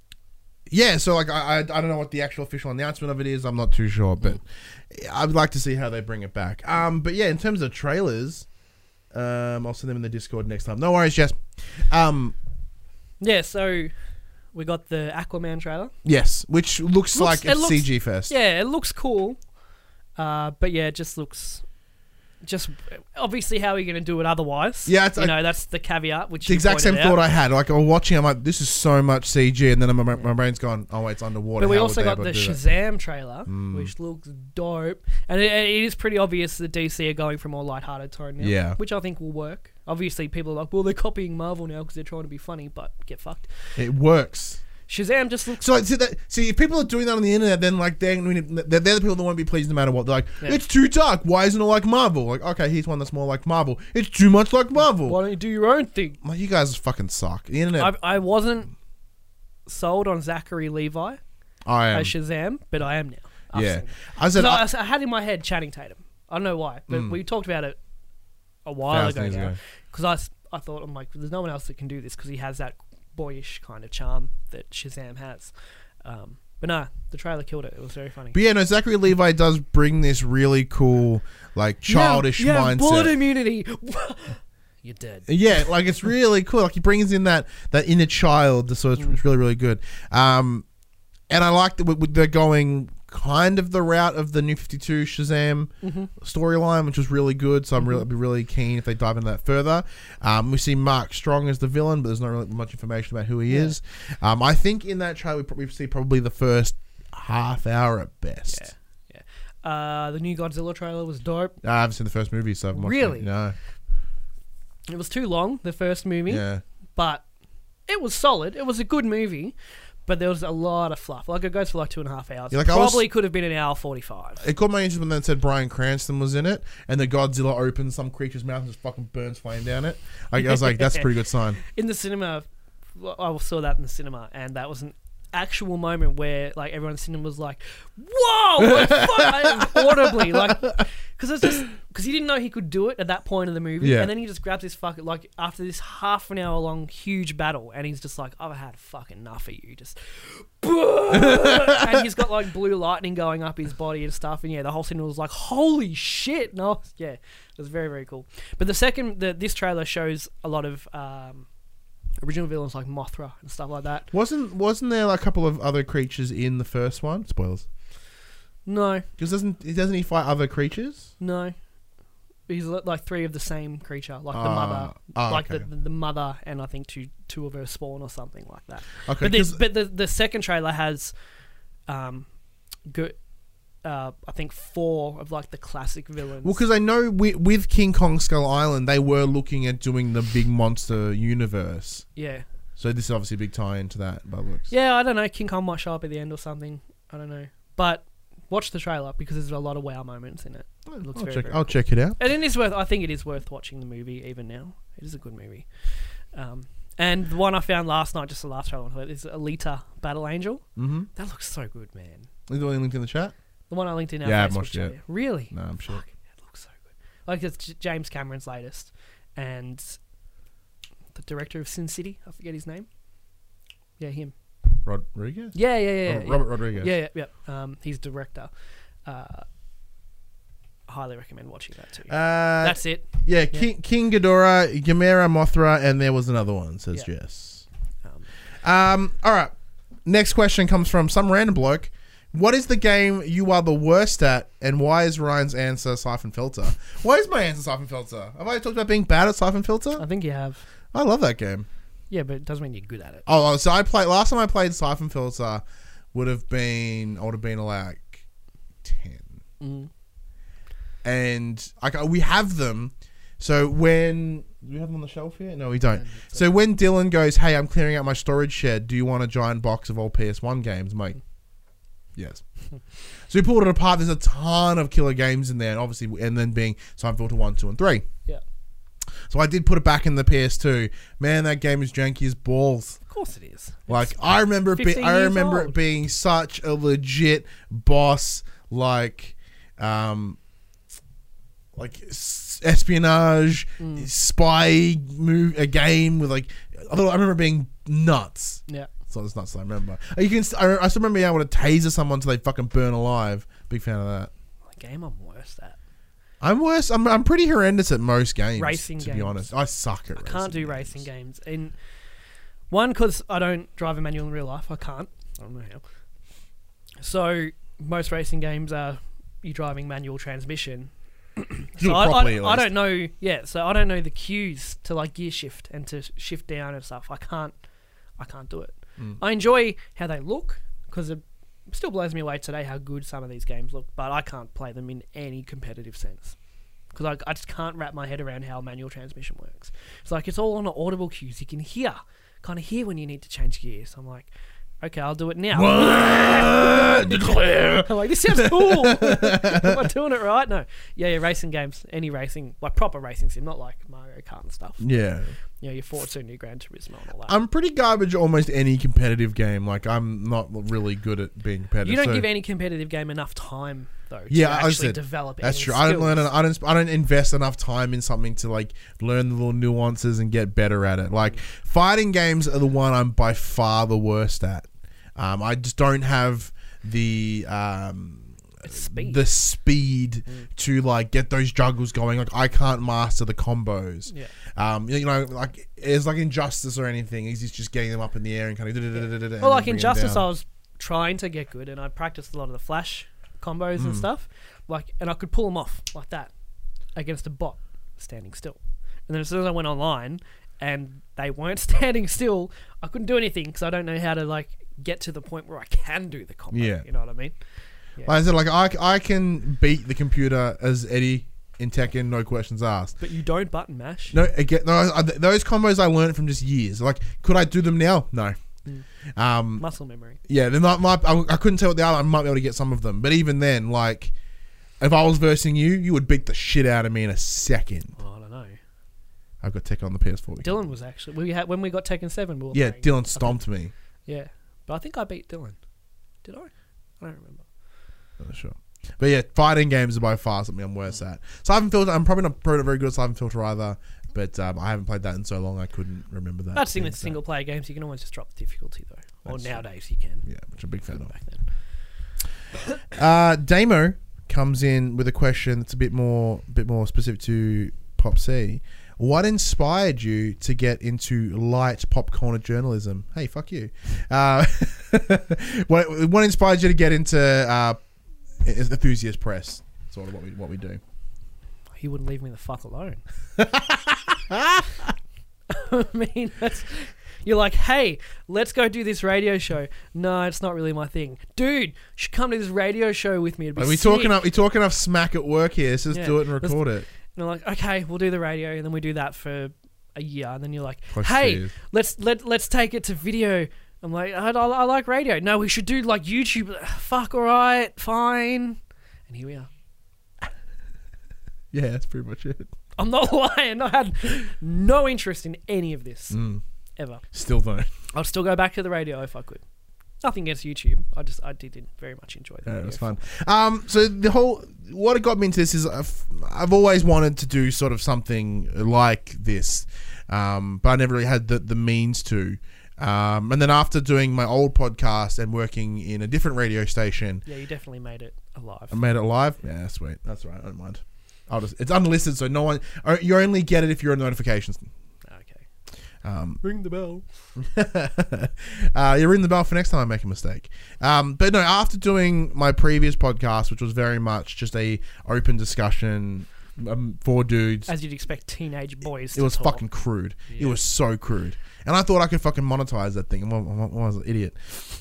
yeah. So like, I, I I don't know what the actual official announcement of it is. I'm not too sure, but I would like to see how they bring it back. Um, but yeah, in terms of trailers, um, I'll send them in the Discord next time. No worries, Jess. Um, Yeah, so we got the Aquaman trailer. yes, which looks, Looks- like a it looks- C G fest. Yeah, it looks cool. Uh, but yeah, it just looks. Just obviously, how are you going to do it otherwise? Yeah, it's you like- know that's the caveat. Which It's the you exact same pointed thought out. I had. Like I'm watching, I'm like, this is so much C G, and then my, my brain's gone, oh wait, it's underwater. But we How also would they got ever the do that? Shazam trailer, Mm. which looks dope, and it, it is pretty obvious that D C are going for a more lighthearted tone now. Yeah. which I think will work. Obviously, people are like, well, they're copying Marvel now because they're trying to be funny, but get fucked. It works. Shazam just looks. So, like, see, that, see, if people are doing that on the internet, then like they're, they're, they're the people that won't be pleased no matter what. They're like, Yeah. it's too dark. Why isn't it like Marvel? Like, okay, here's one that's more like Marvel. It's too much like Marvel. Why don't you do your own thing? Like, you guys fucking suck. The internet. I, I wasn't sold on Zachary Levi I am. as Shazam, but I am now. I've Yeah. seen it. I said. 'Cause I, I, I had in my head Channing Tatum. I don't know why, but Mm. we talked about it a while Thousand ago years now. ago. Because I, s- I thought, I'm like, there's no one else that can do this because he has that boyish kind of charm that Shazam has. Um, but no, the trailer killed it. It was very funny. but yeah, no, Zachary Levi does bring this really cool, like, childish yeah, yeah, mindset. bullet immunity. You're dead. Yeah, like it's really cool. Like he brings in that that inner child, so it's, Mm. it's really really good. Um, and I like that we- we- they're going kind of the route of the New fifty-two Shazam Mhm. storyline, which was really good. So I'm really Mhm. be really keen if they dive into that further. Um, we see Mark Strong as the villain, but there's not really much information about who he Yeah. is. Um, I think in that trailer we probably see probably the first half hour at best. Yeah. Yeah. Uh, the new Godzilla trailer was dope. I haven't seen the first movie, so I've watched Really? it. No. It was too long, the first movie, Yeah. but it was solid. It was a good movie, but there was a lot of fluff. Like, it goes for like two and a half hours. Yeah, like, I was- Probably could have been an hour forty-five. It caught my interest when they said Bryan Cranston was in it, and the Godzilla opens some creature's mouth and just fucking burns flame down it. Like, I was like, that's a pretty good sign. In the cinema, well, I saw that in the cinema, and that was an actual moment where like everyone in the cinema was like, "Whoa!" Like, fuck, audibly, like, because it's just because he didn't know he could do it at that point of the movie, Yeah. and then he just grabs his fucking like after this half an hour long huge battle, and he's just like, "I've had fucking enough of you," just, and he's got like blue lightning going up his body and stuff, and yeah, the whole cinema was like, "Holy shit!" No, yeah, it was very very cool. But the second, the this trailer shows a lot of um, original villains like Mothra and stuff like that. Wasn't wasn't there like a couple of other creatures in the first one? Spoilers. No, Because doesn't he doesn't he fight other creatures? no. He's li- like three of the same creature, like the Ah, mother, ah, like okay. the, the the mother, and I think two two of her spawn or something like that. Okay, But, this, 'cause- but the the second trailer has, um, good. uh, I think four of like the classic villains. Well, because I know with, with King Kong Skull Island, they were looking at doing the big monster universe. yeah, So this is obviously a big tie into that, by the looks. yeah. I don't know. King Kong might show up at the end or something. I don't know. But watch the trailer because there's a lot of wow moments in it. It looks I'll, very, check, very I'll cool. check it out. And it is worth. I think it is worth watching the movie even now. It is a good movie. Um, and the one I found last night, just the last trailer, is Alita Battle Angel. Mm-hmm. That looks so good, man. Is there any link in the chat? The one I linked in our Yeah, I haven't Facebook watched it chat. yet. Really? No, I'm sure. Fuck, it looks so good. Like it's J- James Cameron's latest, and the director of Sin City. I forget his name. Yeah, him. Rodriguez? Yeah, yeah, yeah. Robert, yeah. Robert Rodriguez. Yeah, yeah, yeah. Um, he's director. Uh, highly recommend watching that too. Uh, That's it. yeah, King, King Ghidorah, Gamera, Mothra, and there was another one, says Yeah. Jess. Um, Um, all right. Next question comes from some random bloke. What is the game you are the worst at, and why is Ryan's answer Siphon Filter? Why is my answer Siphon Filter? Have I talked about being bad at Siphon Filter? I think you have. I love that game. Yeah, but it doesn't mean you're good at it. Oh, so I played last time I played Siphon Filter would have been I would have been like ten, Mm. and like we have them. So when do we have them on the shelf here? No, we don't. So when Dylan goes, "Hey, I'm clearing out my storage shed. Do you want a giant box of all P S one games?" I'm like, yes. So we pulled it apart. There's a ton of killer games in there, and obviously, and then being Siphon Filter one, two, and three. Yeah. So I did put it back in the P S two. Man, that game is janky as balls. Of course it is. Like It's I remember, it be, fifteen I years remember old. it being such a legit boss, like, um, like s- espionage, Mm. spy move, a game with like. I thought- I remember it being nuts. Yeah. It's not as nuts as I remember. You can. st- I, I still remember being able to taser someone until they fucking burn alive. Big fan of that. The game I'm worst at. I'm worse. I'm. I'm pretty horrendous at most games. Racing to games. be honest, I suck at. I racing can't do games. racing games. In one, because I don't drive a manual in real life. I can't. I don't know how. So most racing games are you driving manual transmission. Do So it I, properly, I, at I least. don't know. Yeah. So I don't know the cues to like gear shift and to shift down and stuff. I can't. I can't do it. Mm. I enjoy how they look because it still blows me away today how good some of these games look. But I can't play them in any competitive sense. Because I, I just can't wrap my head around how manual transmission works. It's like it's all on the audible cues. You can hear, kind of hear when you need to change gears. I'm like, okay, I'll do it now. Declare. I'm like, this sounds cool. Am I doing it right? No. Yeah, yeah, racing games, any racing, like proper racing sim, not like Mario Kart and stuff. Yeah. You know, your Forza, New Gran Turismo and all that. I'm pretty garbage at almost any competitive game. Like, I'm not really good at being competitive. you don't so- give any competitive game enough time, though, to Yeah, I actually said, develop That's any true. I don't learn. skills. I don't. I don't invest enough time in something to like learn the little nuances and get better at it. Like fighting games are the one I'm by far the worst at. Um, I just don't have the um, It's speed. the speed to like get those juggles going. Like I can't master the combos. Yeah. Um, you know, like it's like Injustice or anything. He's just getting them up in the air and kind of. Well, like Injustice, I was trying to get good, and I practiced a lot of the flash combos Hmm. and stuff. Like, and I could pull them off like that against a bot standing still. And then as soon as I went online and they weren't standing still, I couldn't do anything because I don't know how to like get to the point where I can do the combo. Yeah. You know what I mean? Yeah. Like I said, like I, I can beat the computer as Eddie in Tekken, no questions asked. But you don't button mash. No, again, no, I, those combos I learned from just years. Like, could I do them now? No. Mm. Um, Muscle memory. yeah, they're not. My, I, I couldn't tell what they are. I might be able to get some of them, but even then, like, if I was versing you, you would beat the shit out of me in a second. Oh, I don't know. I've got Tekken on the P S four. Dylan was actually we had when we got Tekken Seven. We were Yeah, playing. Dylan stomped me. Yeah, but I think I beat Dylan. Did I? I don't remember. I'm not sure. But yeah, fighting games are by far something I'm worse at. Siphon Filter, I'm probably not, probably not very good at Siphon Filter either, but um, I haven't played that in so long I couldn't remember that. That's the thing being with so- single player games. You can always just drop the difficulty though. Or That's true. nowadays you can. Yeah, which I'm a big fan of. Back then. Uh, Damo comes in with a question that's a bit more, bit more specific to Pop C. What inspired you to get into light pop culture journalism? Hey, fuck you. Uh, what, what inspired you to get into uh, enthusiast press? Sort of what we what we do. He wouldn't leave me the fuck alone. I mean, that's You're like, hey, let's go do this radio show. No, it's not really my thing. Dude, you should come to this radio show with me. It'd be Are we sick. talking up? We talking enough smack at work here. So let's Yeah. do it and Let's- record it. And they're like, okay, we'll do the radio, and then we do that for a year, and then you're like, Plus hey, cheese. let's let let's take it to video. I'm like, I, I, I like radio. No, we should do like YouTube. Fuck, all right, fine. And here we are. Yeah, that's pretty much it. I'm not lying. I had no interest in any of this Mm. ever. Still don't. I'd still go back to the radio if I could. Nothing against YouTube. I just I did very much enjoy the Yeah, it radio. was fun. Um, so the whole what got me into this is I've, I've always wanted to do sort of something like this, um, but I never really had the, the means to. Um, and then after doing my old podcast and working in a different radio station, Yeah, you definitely made it alive. I made it live. Yeah, sweet. That's all right. I don't mind. I'll just it's unlisted, so no one. uh, You only get it if you're on notifications. Okay. Um, Ring the bell. uh, you're in the bell for next time I make a mistake. Um, but no, after doing my previous podcast, which was very much just a open discussion, um, for dudes, As you'd expect teenage boys it to was talk. fucking crude. It Yeah. was so crude, and I thought I could fucking monetize that thing. I was, I was an idiot.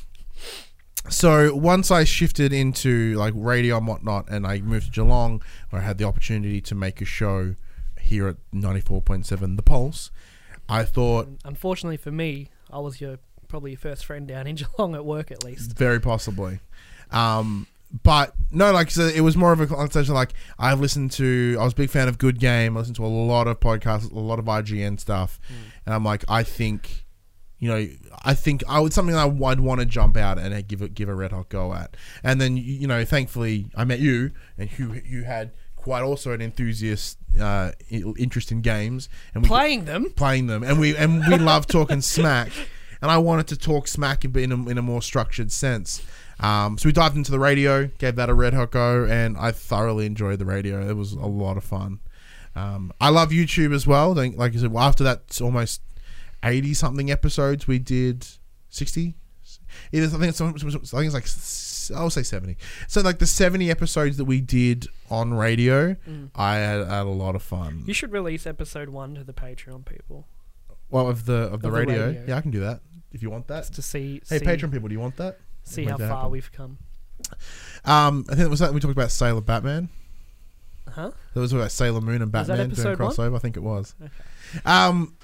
So once I shifted into like radio and whatnot, and I moved to Geelong, where I had the opportunity to make a show here at ninety-four point seven The Pulse, I thought Unfortunately for me, I was your probably your first friend down in Geelong at work at least. very possibly. Um, but no, like so it was more of a conversation. Like I've listened to, I was a big fan of Good Game. I listened to a lot of podcasts, a lot of I G N stuff, and I'm like, I think, you know, I think I would something I would want to jump out and give it give a red hot go at. And then you know, thankfully, I met you, and you you had quite also an enthusiast uh, interest in games and we Playing them. playing them, and we and we love talking smack. And I wanted to talk smack in a, in a more structured sense. Um, so we dived into the radio, gave that a red hot go, and I thoroughly enjoyed the radio. It was a lot of fun. Um, I love YouTube as well. Like like I said, after that almost eighty something episodes, we did sixty. Either I think it's, I think it's like I'll say seventy. So like the seventy episodes that we did on radio, Mm. I had, had a lot of fun. You should release episode one to the Patreon people Well, of the of the, Of the radio. radio. Yeah, I can do that if you want that. just to see Hey, see, Patreon people, do you want that? see Make how that far happen. we've come. Um, I think it was that we talked about Sailor Batman. Huh? There was about Sailor Moon and Was that Batman doing a episode one? crossover. I think it was. Okay. Um,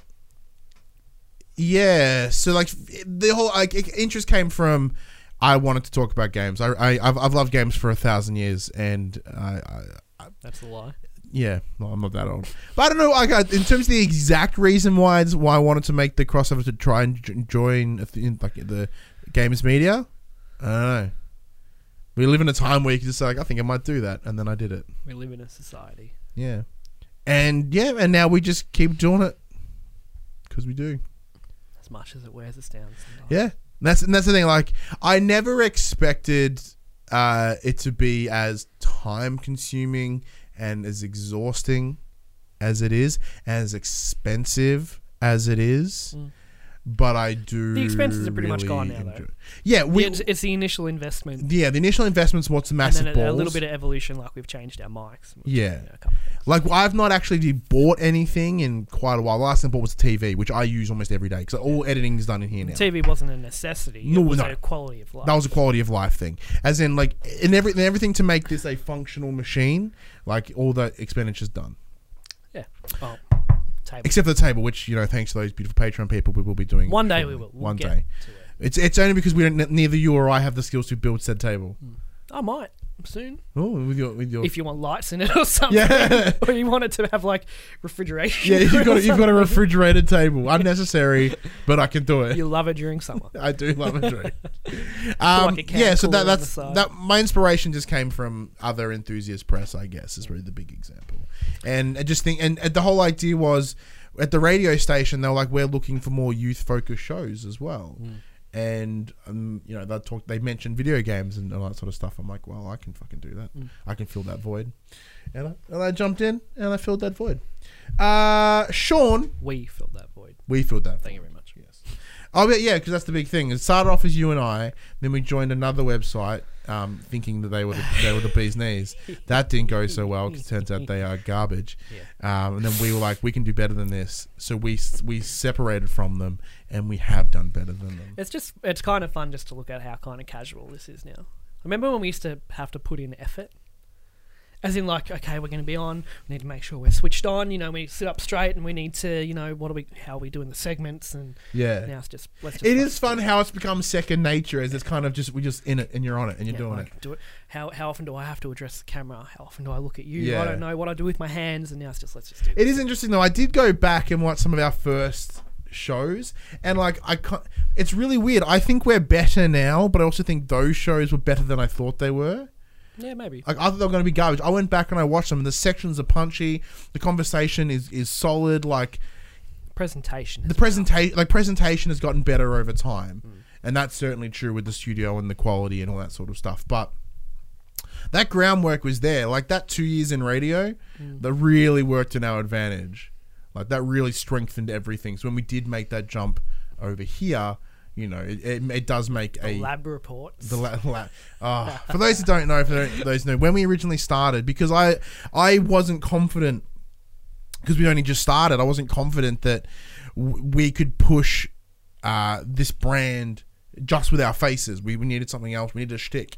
yeah. So like the whole like interest came from I wanted to talk about games. I, I I've, I've loved games for a thousand years, and I, I That's a lie. yeah, no, I'm not that old. But I don't know. Like, I- in terms of the exact reason why it's, why I wanted to make the crossover to try and j- join a th- like the games media, I don't know. We live in a time where you can just say, like, I think I might do that, and then I did it. We live in a society. Yeah, and yeah, and now we just keep doing it because we do. As much as it wears us down sometimes. Yeah, and that's and that's the thing. Like, I never expected uh, it to be as time consuming and as exhausting as it is, as expensive as it is. Mm. But I do. The expenses are pretty much really gone now, though. enjoy- Yeah, we. it's, it's the initial investment. Yeah, the initial investment's what's the And massive then a, balls. a little bit of evolution, like we've changed our mics. which, Yeah. you know, a couple of things. Like, I've not actually bought anything in quite a while. The last thing I bought was a T V, which I use almost every day because all editing is done in here now. T V wasn't a necessity. No, it was no. a quality of life. That was a quality of life thing, as in like in every in everything to make this a functional machine. Like all the expenditure's done, yeah. Oh, table. except for the table, which you know, thanks to those beautiful Patreon people, we will be doing One day shortly. we will. We'll One get day. to it. It's it's only because we don't. Neither you or I have the skills to build said table. I might soon. Oh, with your with your If you want lights in it or something. Yeah. Or you want it to have like refrigeration. yeah, you've got or you've got a something. refrigerated table. Unnecessary, but I can do it. You love it during summer. I do love a drink. um, like a can yeah, so cooler that, on that's the side. that. My inspiration just came from other enthusiast press, I guess, is really the big example. And I just think, and, and the whole idea was at the radio station, they were like, we're looking for more youth focused shows as well. Mm. And um, you know, they talk, they mentioned video games and all that sort of stuff. I'm like, well, I can fucking do that. Mm. I can fill that void. And I, and I jumped in and I filled that void. Uh, Sean, We filled that void. we filled that. Thank you void. very much. Yes. Oh, but yeah, because that's the big thing. It started off as you and I, then we joined another website, um, thinking that they were the, they were the bee's knees. That didn't go so well because it turns out they are garbage. Yeah. Um, and then we were like, we can do better than this. So we we separated from them, and we have done better than them. It's just, it's kind of fun just to look at how kind of casual this is now. I remember when we used to have to put in effort. As in, like, okay, we're going to be on. We need to make sure we're switched on. You know, we sit up straight, and we need to, you know, what are we? How are we doing the segments? And Yeah. now it's just. Let's just It like, is fun how it's become second nature, as it's kind of just we're just in it and you're on it and you're yeah, doing like, it. Do it. How how often do I have to address the camera? How often do I look at you? Yeah. I don't know what I do with my hands, and now it's just let's just do. It is interesting though. I did go back and watch some of our first shows, and like I can't, it's really weird. I think we're better now, but I also think those shows were better than I thought they were. Yeah, maybe. Like, I thought they were going to be garbage. I went back and I watched them, and the sections are punchy. The conversation is, is solid. Like Presentation. the as presentation, like presentation has gotten better over time, Mm. and that's certainly true with the studio and the quality and all that sort of stuff. But that groundwork was there. Like that two years in radio, Mm. that really worked in our advantage. Like that really strengthened everything. So when we did make that jump over here, you know, it, it, it does make well. The a lab reports. the la- la- oh, for those who don't know, for those who know, when we originally started, because I I wasn't confident, because we only just started, I wasn't confident that w- we could push uh, this brand just with our faces. We, we needed something else. We needed a shtick.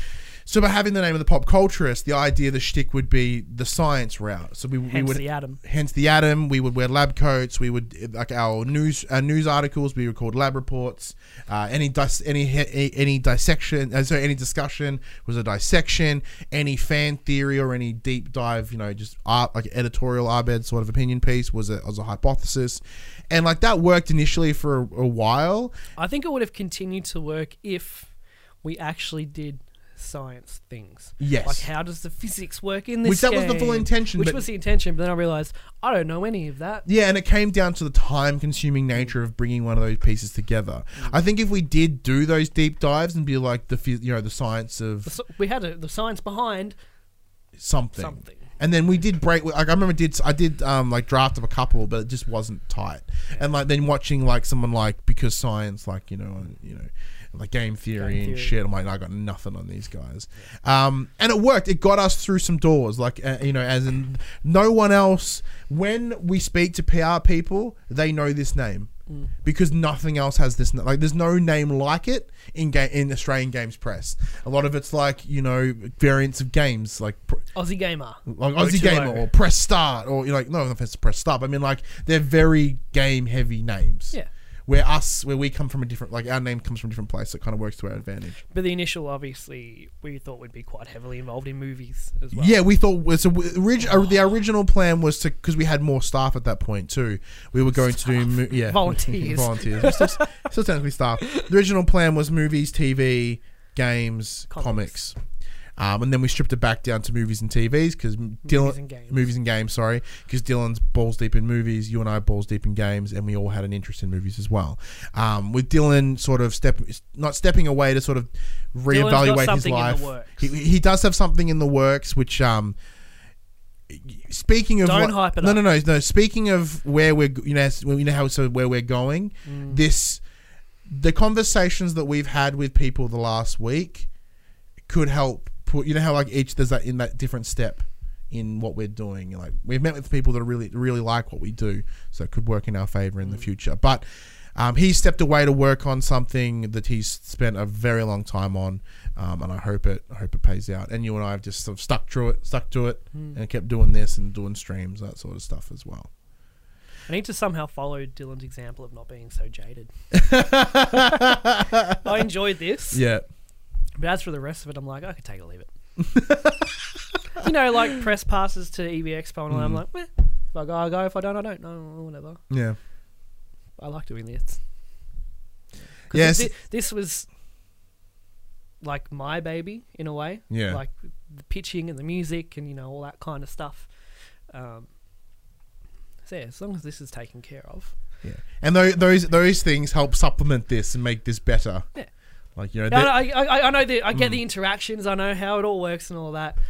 So by having the name of the Pop Culturist, the idea of the shtick would be the science route. So we, we Hence would the atom. hence the atom. We would wear lab coats. We would like our news our news articles. We record lab reports. Uh, any dis- any any dissection. Uh, sorry, any discussion was a dissection. Any fan theory or any deep dive, you know, just art like editorial Abed sort of opinion piece was a was a hypothesis, and like that worked initially for a, a while. I think it would have continued to work if we actually did science things. Yes. Like, how does the physics work in this Which that was the game? full intention, Which but- was the intention, but then I realised I don't know any of that. Yeah, and it came down to the time-consuming nature of bringing one of those pieces together. Mm. I think if we did do those deep dives and be like the phys- you know the science The of s- We had a, the science behind something, something. and then we did break. Like I remember, did I did um like draft up a couple, but it just wasn't tight. And like then watching like someone like Because Science, like you know you know. like game theory Game and theory. shit. I'm like, I got nothing on these guys. Um, and it worked. It got us through some doors. Like, uh, you know, as in no one else, when we speak to P R people, they know this name. Mm. Because nothing else has this. Like, there's no name like it in ga- in Australian games press. A lot of it's like, you know, variants of games, like pr- Aussie Gamer. like O Aussie two O. Gamer or Press Start, or you're like, no offense to Press Start, but I mean, like, they're very game heavy names. Yeah. Where us, where we come from a different, like our name comes from a different place, so it kind of works to our advantage. But the initial, obviously, we thought we'd be quite heavily involved in movies as well. Yeah, we thought so. Orig- uh, the original plan was to, because we had more staff at that point too. We were going to do mo- yeah Volunteers. volunteers, We're still, still technically staff. The original plan was movies, T V, games, Comics. comics. Um, and then we stripped it back down to movies and T Vs because Dylan Movies and games. movies and games. Sorry, because Dylan's balls deep in movies. You and I are balls deep in games, and we all had an interest in movies as well. Um, with Dylan sort of step not stepping away to sort of reevaluate his something in the life. works. He, he does have something in the works, which um. Speaking of Don't what- hype it no, up. no, no, no. Speaking of where we're, you know, you know how so where we're going. Mm. This, the conversations that we've had with people the last week, could help put. You know how like each there's that in that different step in what we're doing. Like we've met with people that really really like what we do, so it could work in our favor in the future. But um, he stepped away to work on something that he's spent a very long time on, um, and I hope it I hope it pays out. And you and I have just sort of stuck through it, stuck to it, Mm. and kept doing this and doing streams, that sort of stuff as well. I need to somehow follow Dylan's example of not being so jaded. I enjoyed this. Yeah. But as for the rest of it, I'm like, I could take it or leave it. You know, like press passes to E V Expo, and I'm Mm. like, eh, if I go, I go. If I don't, I don't. No, whatever. Yeah. I like doing this. 'Cause Yes. thi- this was like my baby in a way. Yeah. Like the pitching and the music and, you know, all that kind of stuff. Um, so yeah, as long as this is taken care of. Yeah. And those those those things help supplement this and make this better. Yeah. Like, you know, No, that- no, I, I, I know the, I get Mm. the interactions. I know how it all works and all that.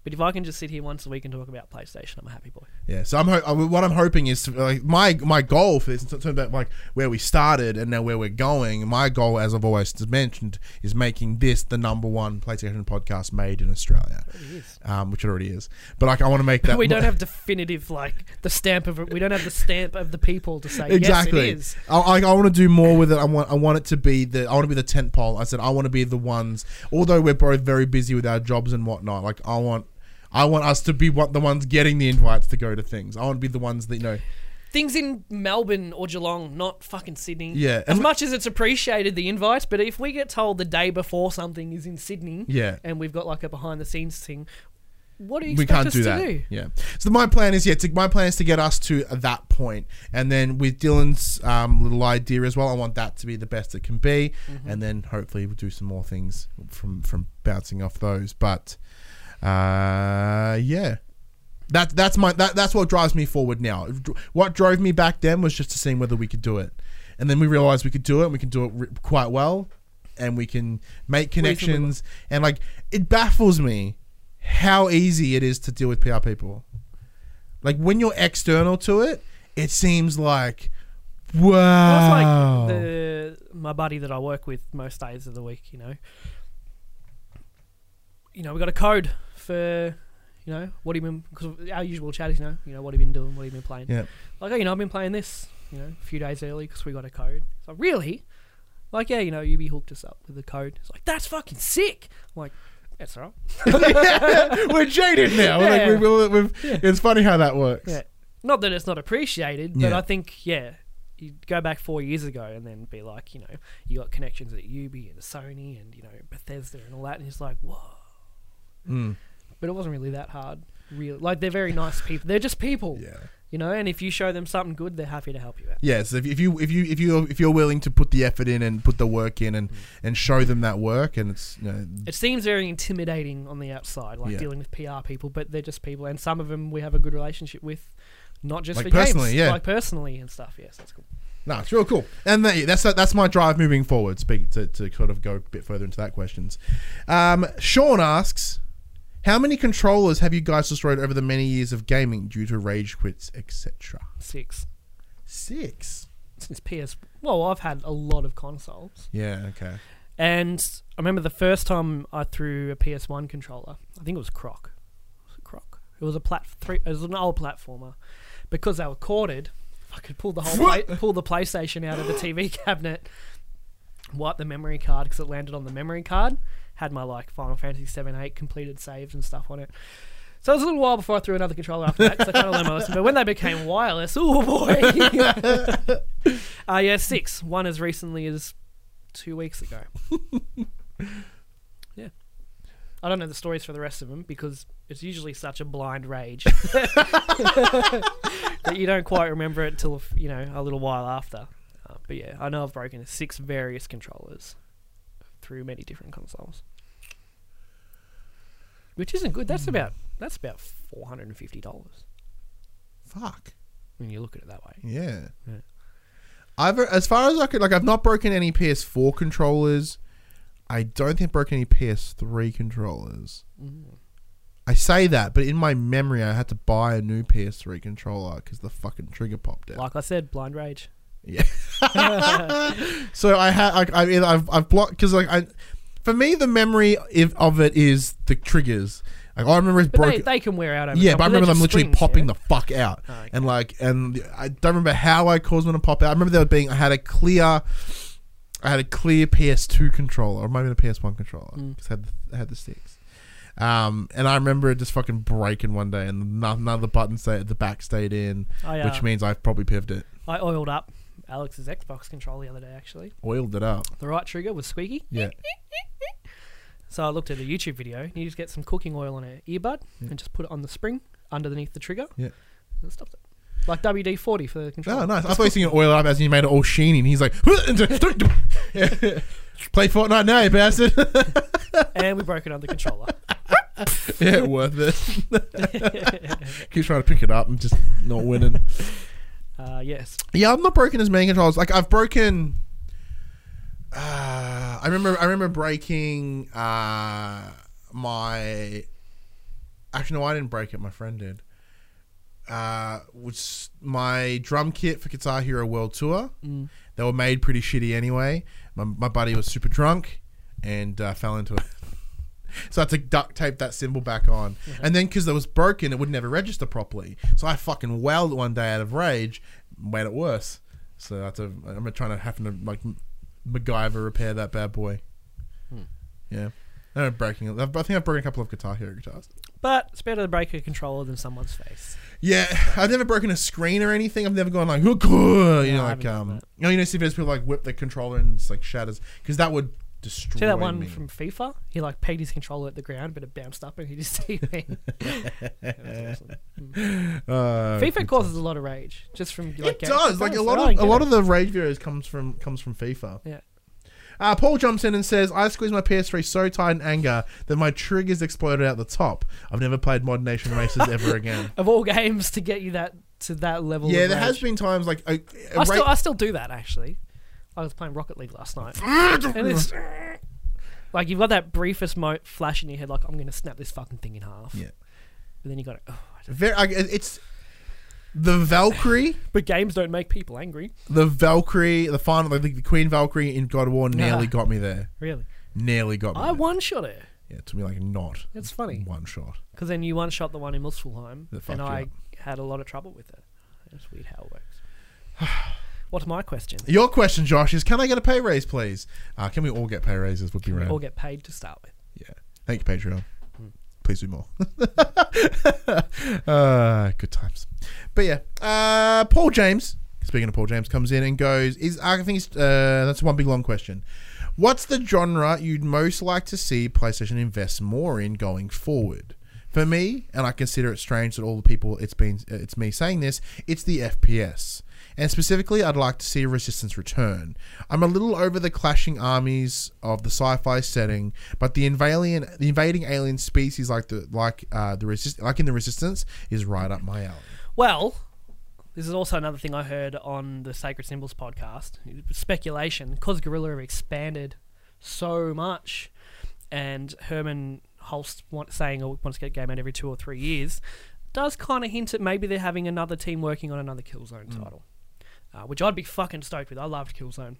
But if I can just sit here once a week and talk about PlayStation, I'm a happy boy. Yeah, so I'm ho- I- what I'm hoping is to, like my my goal for this in terms of like where we started and now where we're going. My goal, as I've always mentioned, is making this the number one PlayStation podcast made in Australia, It already is. um, which it already is. But like I want to make that. we don't have definitive like the stamp of it. We don't have the stamp of the people to say Exactly. yes, it is. I, I, I want to do more with it. I want I want it to be the I want to be the tent pole. I said I want to be the ones. Although we're both very busy with our jobs and whatnot, like I want. I want us to be what the ones getting the invites to go to things. I want to be the ones that, you know... Things in Melbourne or Geelong, not fucking Sydney. Yeah. As much as it's appreciated, the invites, but if we get told the day before something is in Sydney Yeah. and we've got like a behind-the-scenes thing, what do you We expect can't us do to that. do? Yeah. So my plan is, yeah, to, my plan is to get us to that point. And then with Dylan's um, little idea as well, I want that to be the best it can be. Mm-hmm. And then hopefully we'll do some more things from, from bouncing off those. But... Uh, yeah, that that's my that that's what drives me forward now. What drove me back then was just to see whether we could do it, and then we realized we could do it. and We can do it re- quite well, and we can make connections. And like, it baffles me how easy it is to deal with P R people. Like when you're external to it, it seems like wow. Well, it's like the my buddy that I work with most days of the week. You know, you know, we got a code for, you know, what have you been, because our usual chat is, you know, you know, what have you been doing, what have you been playing? Yeah. Like, oh, you know, I've been playing this, you know, a few days early because we got a code. It's like, really? Like, yeah, you know, Ubi hooked us up with the code. It's like, that's fucking sick. I'm like, that's all right. We're jaded now. Yeah. Like, we, we, we've, Yeah. It's funny how that works. Yeah. Not that it's not appreciated, but Yeah. I think, yeah, you go back four years ago and then be like, you know, you got connections at Ubi and Sony and, you know, Bethesda and all that, and it's like, whoa. Mm. But it wasn't really that hard. Really, like, they're very nice people. They're just people. Yeah. You know, and if you show them something good, they're happy to help you out. Yeah, so if, if you if you if you if you're willing to put the effort in and put the work in and, Mm. and show them that work, and it's, you know, It seems very intimidating on the outside, like Yeah. dealing with P R people, but they're just people, and some of them we have a good relationship with, not just Like for personally, games, yeah. like personally and stuff. Yes, that's cool. no, it's real cool. And that, that's that's my drive moving forward. Speak to, to sort of go a bit further into that questions. Um, Sean asks, how many controllers have you guys destroyed over the many years of gaming due to rage quits, et cetera? Six Six. since P S. Well, I've had a lot of consoles, Yeah. Okay. and I remember the first time I threw a P S one controller. I think it was Croc. Was it Croc? It was a plat. Three, it was an old platformer, because they were corded. I could pull the whole play, pull the PlayStation out of the T V cabinet, wipe the memory card because it landed on the memory card. Had my like Final Fantasy seven, eight completed saves and stuff on it. So it was a little while before I threw another controller after that, because I kind of learned my lesson. But when they became wireless, oh boy! uh, yeah, six. One as recently as two weeks ago. Yeah. I don't know the stories for the rest of them, because it's usually such a blind rage that you don't quite remember it till, you know, a little while after. Uh, but yeah, I know I've broken six various controllers through many different consoles, which isn't good. That's about that's about four hundred and fifty dollars Fuck. when you look at it that way. Yeah. Yeah. I've as far as I could, like, I've not broken any P S four controllers. I don't think I've broken any P S three controllers. Mm. I say that, but in my memory, I had to buy a new P S three controller because the fucking trigger popped out. Like I said, blind rage. Yeah. So I had, like, I, I've, I've blocked because, like, I, for me, the memory if, of it is the triggers. Like, I remember it's But broken. they, they can wear out over Yeah, time, but I they're remember them just literally springs, popping yeah? the fuck out, Oh, okay. and like, and I don't remember how I caused them to pop out. I remember there being, I had a clear, I had a clear P S two controller, or maybe the P S one controller, Mm. because I had, the, I had the sticks. Um, and I remember it just fucking breaking one day, and none, none of the buttons stayed at the back stayed in, I, uh, which means I've probably pived it, I oiled up Alex's Xbox controller the other day, actually. oiled it up. The right trigger was squeaky. Yeah, So I looked at a YouTube video. You just get some cooking oil on an earbud Yeah. and just put it on the spring underneath the trigger. Yeah. And it stops it. Like W D forty for the controller. oh nice. I thought you were thinking oil it up as you made it all sheeny, and he's like, yeah. Play Fortnite now, you bastard. And we broke another controller. Yeah, worth it. Keeps trying to pick it up and just not winning. Uh, yes. Yeah, I've not broken as many controllers. Like, I've broken. Uh, I remember. I remember breaking uh, my actually, no, I didn't break it. My friend did. Uh, was my drum kit for Guitar Hero World Tour. Mm. They were made pretty shitty anyway. My, my buddy was super drunk and uh, fell into it. So I had to duct tape that cymbal back on. Yeah. And then because it was broken, it would never register properly. So I fucking wailed it one day out of rage, made it worse. So I had to, I'm trying to have to like MacGyver repair that bad boy. Hmm. Yeah. I'm breaking it. I think I've broken a couple of Guitar Hero guitars. But it's better to break a controller than someone's face. Yeah, I've never broken a screen or anything. I've never gone like, you know, yeah, like um, you know, you know, see videos people like whip the controller and it's like shatters because that would destroy. See that one me. from FIFA? He like pegged his controller at the ground, but it bounced up and he just T V'd. Awesome. mm. uh, FIFA causes times. a lot of rage just from like. It does. Like a lot of a lot it. of the rage videos comes from comes from FIFA. Yeah. Uh, Paul jumps in and says, I squeezed my P S three so tight in anger that my triggers exploded out the top. I've never played Mod Nation Races ever again. Of all games to get you that to that level yeah, of there rage. has been times like... A, a I, still, I still do that, actually. I was playing Rocket League last night. and it's, like, you've got that briefest mo- flash in your head, like, I'm going to snap this fucking thing in half. Yeah. But then you got to... Oh, Very, I, it's... The Valkyrie, but games don't make people angry. The Valkyrie, the final, like the Queen Valkyrie in God of War, nearly nah. got me there. Really, nearly got me. I there. one shot it. Yeah, it took me like not. It's funny. One shot. Because then you one shot the one in Muspelheim, and I up. had a lot of trouble with it. It's weird how it works. What's my question? Your question, Josh, is: can I get a pay raise, please? Uh, can we all get pay raises? Would be can rad. We all get paid to start with. Yeah. Thank you, Patreon. Please do more. uh, good times. But yeah, uh, Paul James, speaking of Paul James, comes in and goes, "Is I think it's, uh, that's one big long question. What's the genre you'd most like to see PlayStation invest more in going forward? For me, and I consider it strange that all the people it's been it's me saying this, it's the F P S. And specifically, I'd like to see Resistance return. I'm a little over the clashing armies of the sci-fi setting, but the invading the invading alien species like the like uh, the resist like in the Resistance is right up my alley." Well, this is also another thing I heard on the Sacred Symbols podcast. Speculation, because Guerrilla have expanded so much, and Herman Holst want, saying oh, wants to get a game out every two or three years, does kind of hint at maybe they're having another team working on another Killzone mm. title. Uh, which I'd be fucking stoked with. I loved Killzone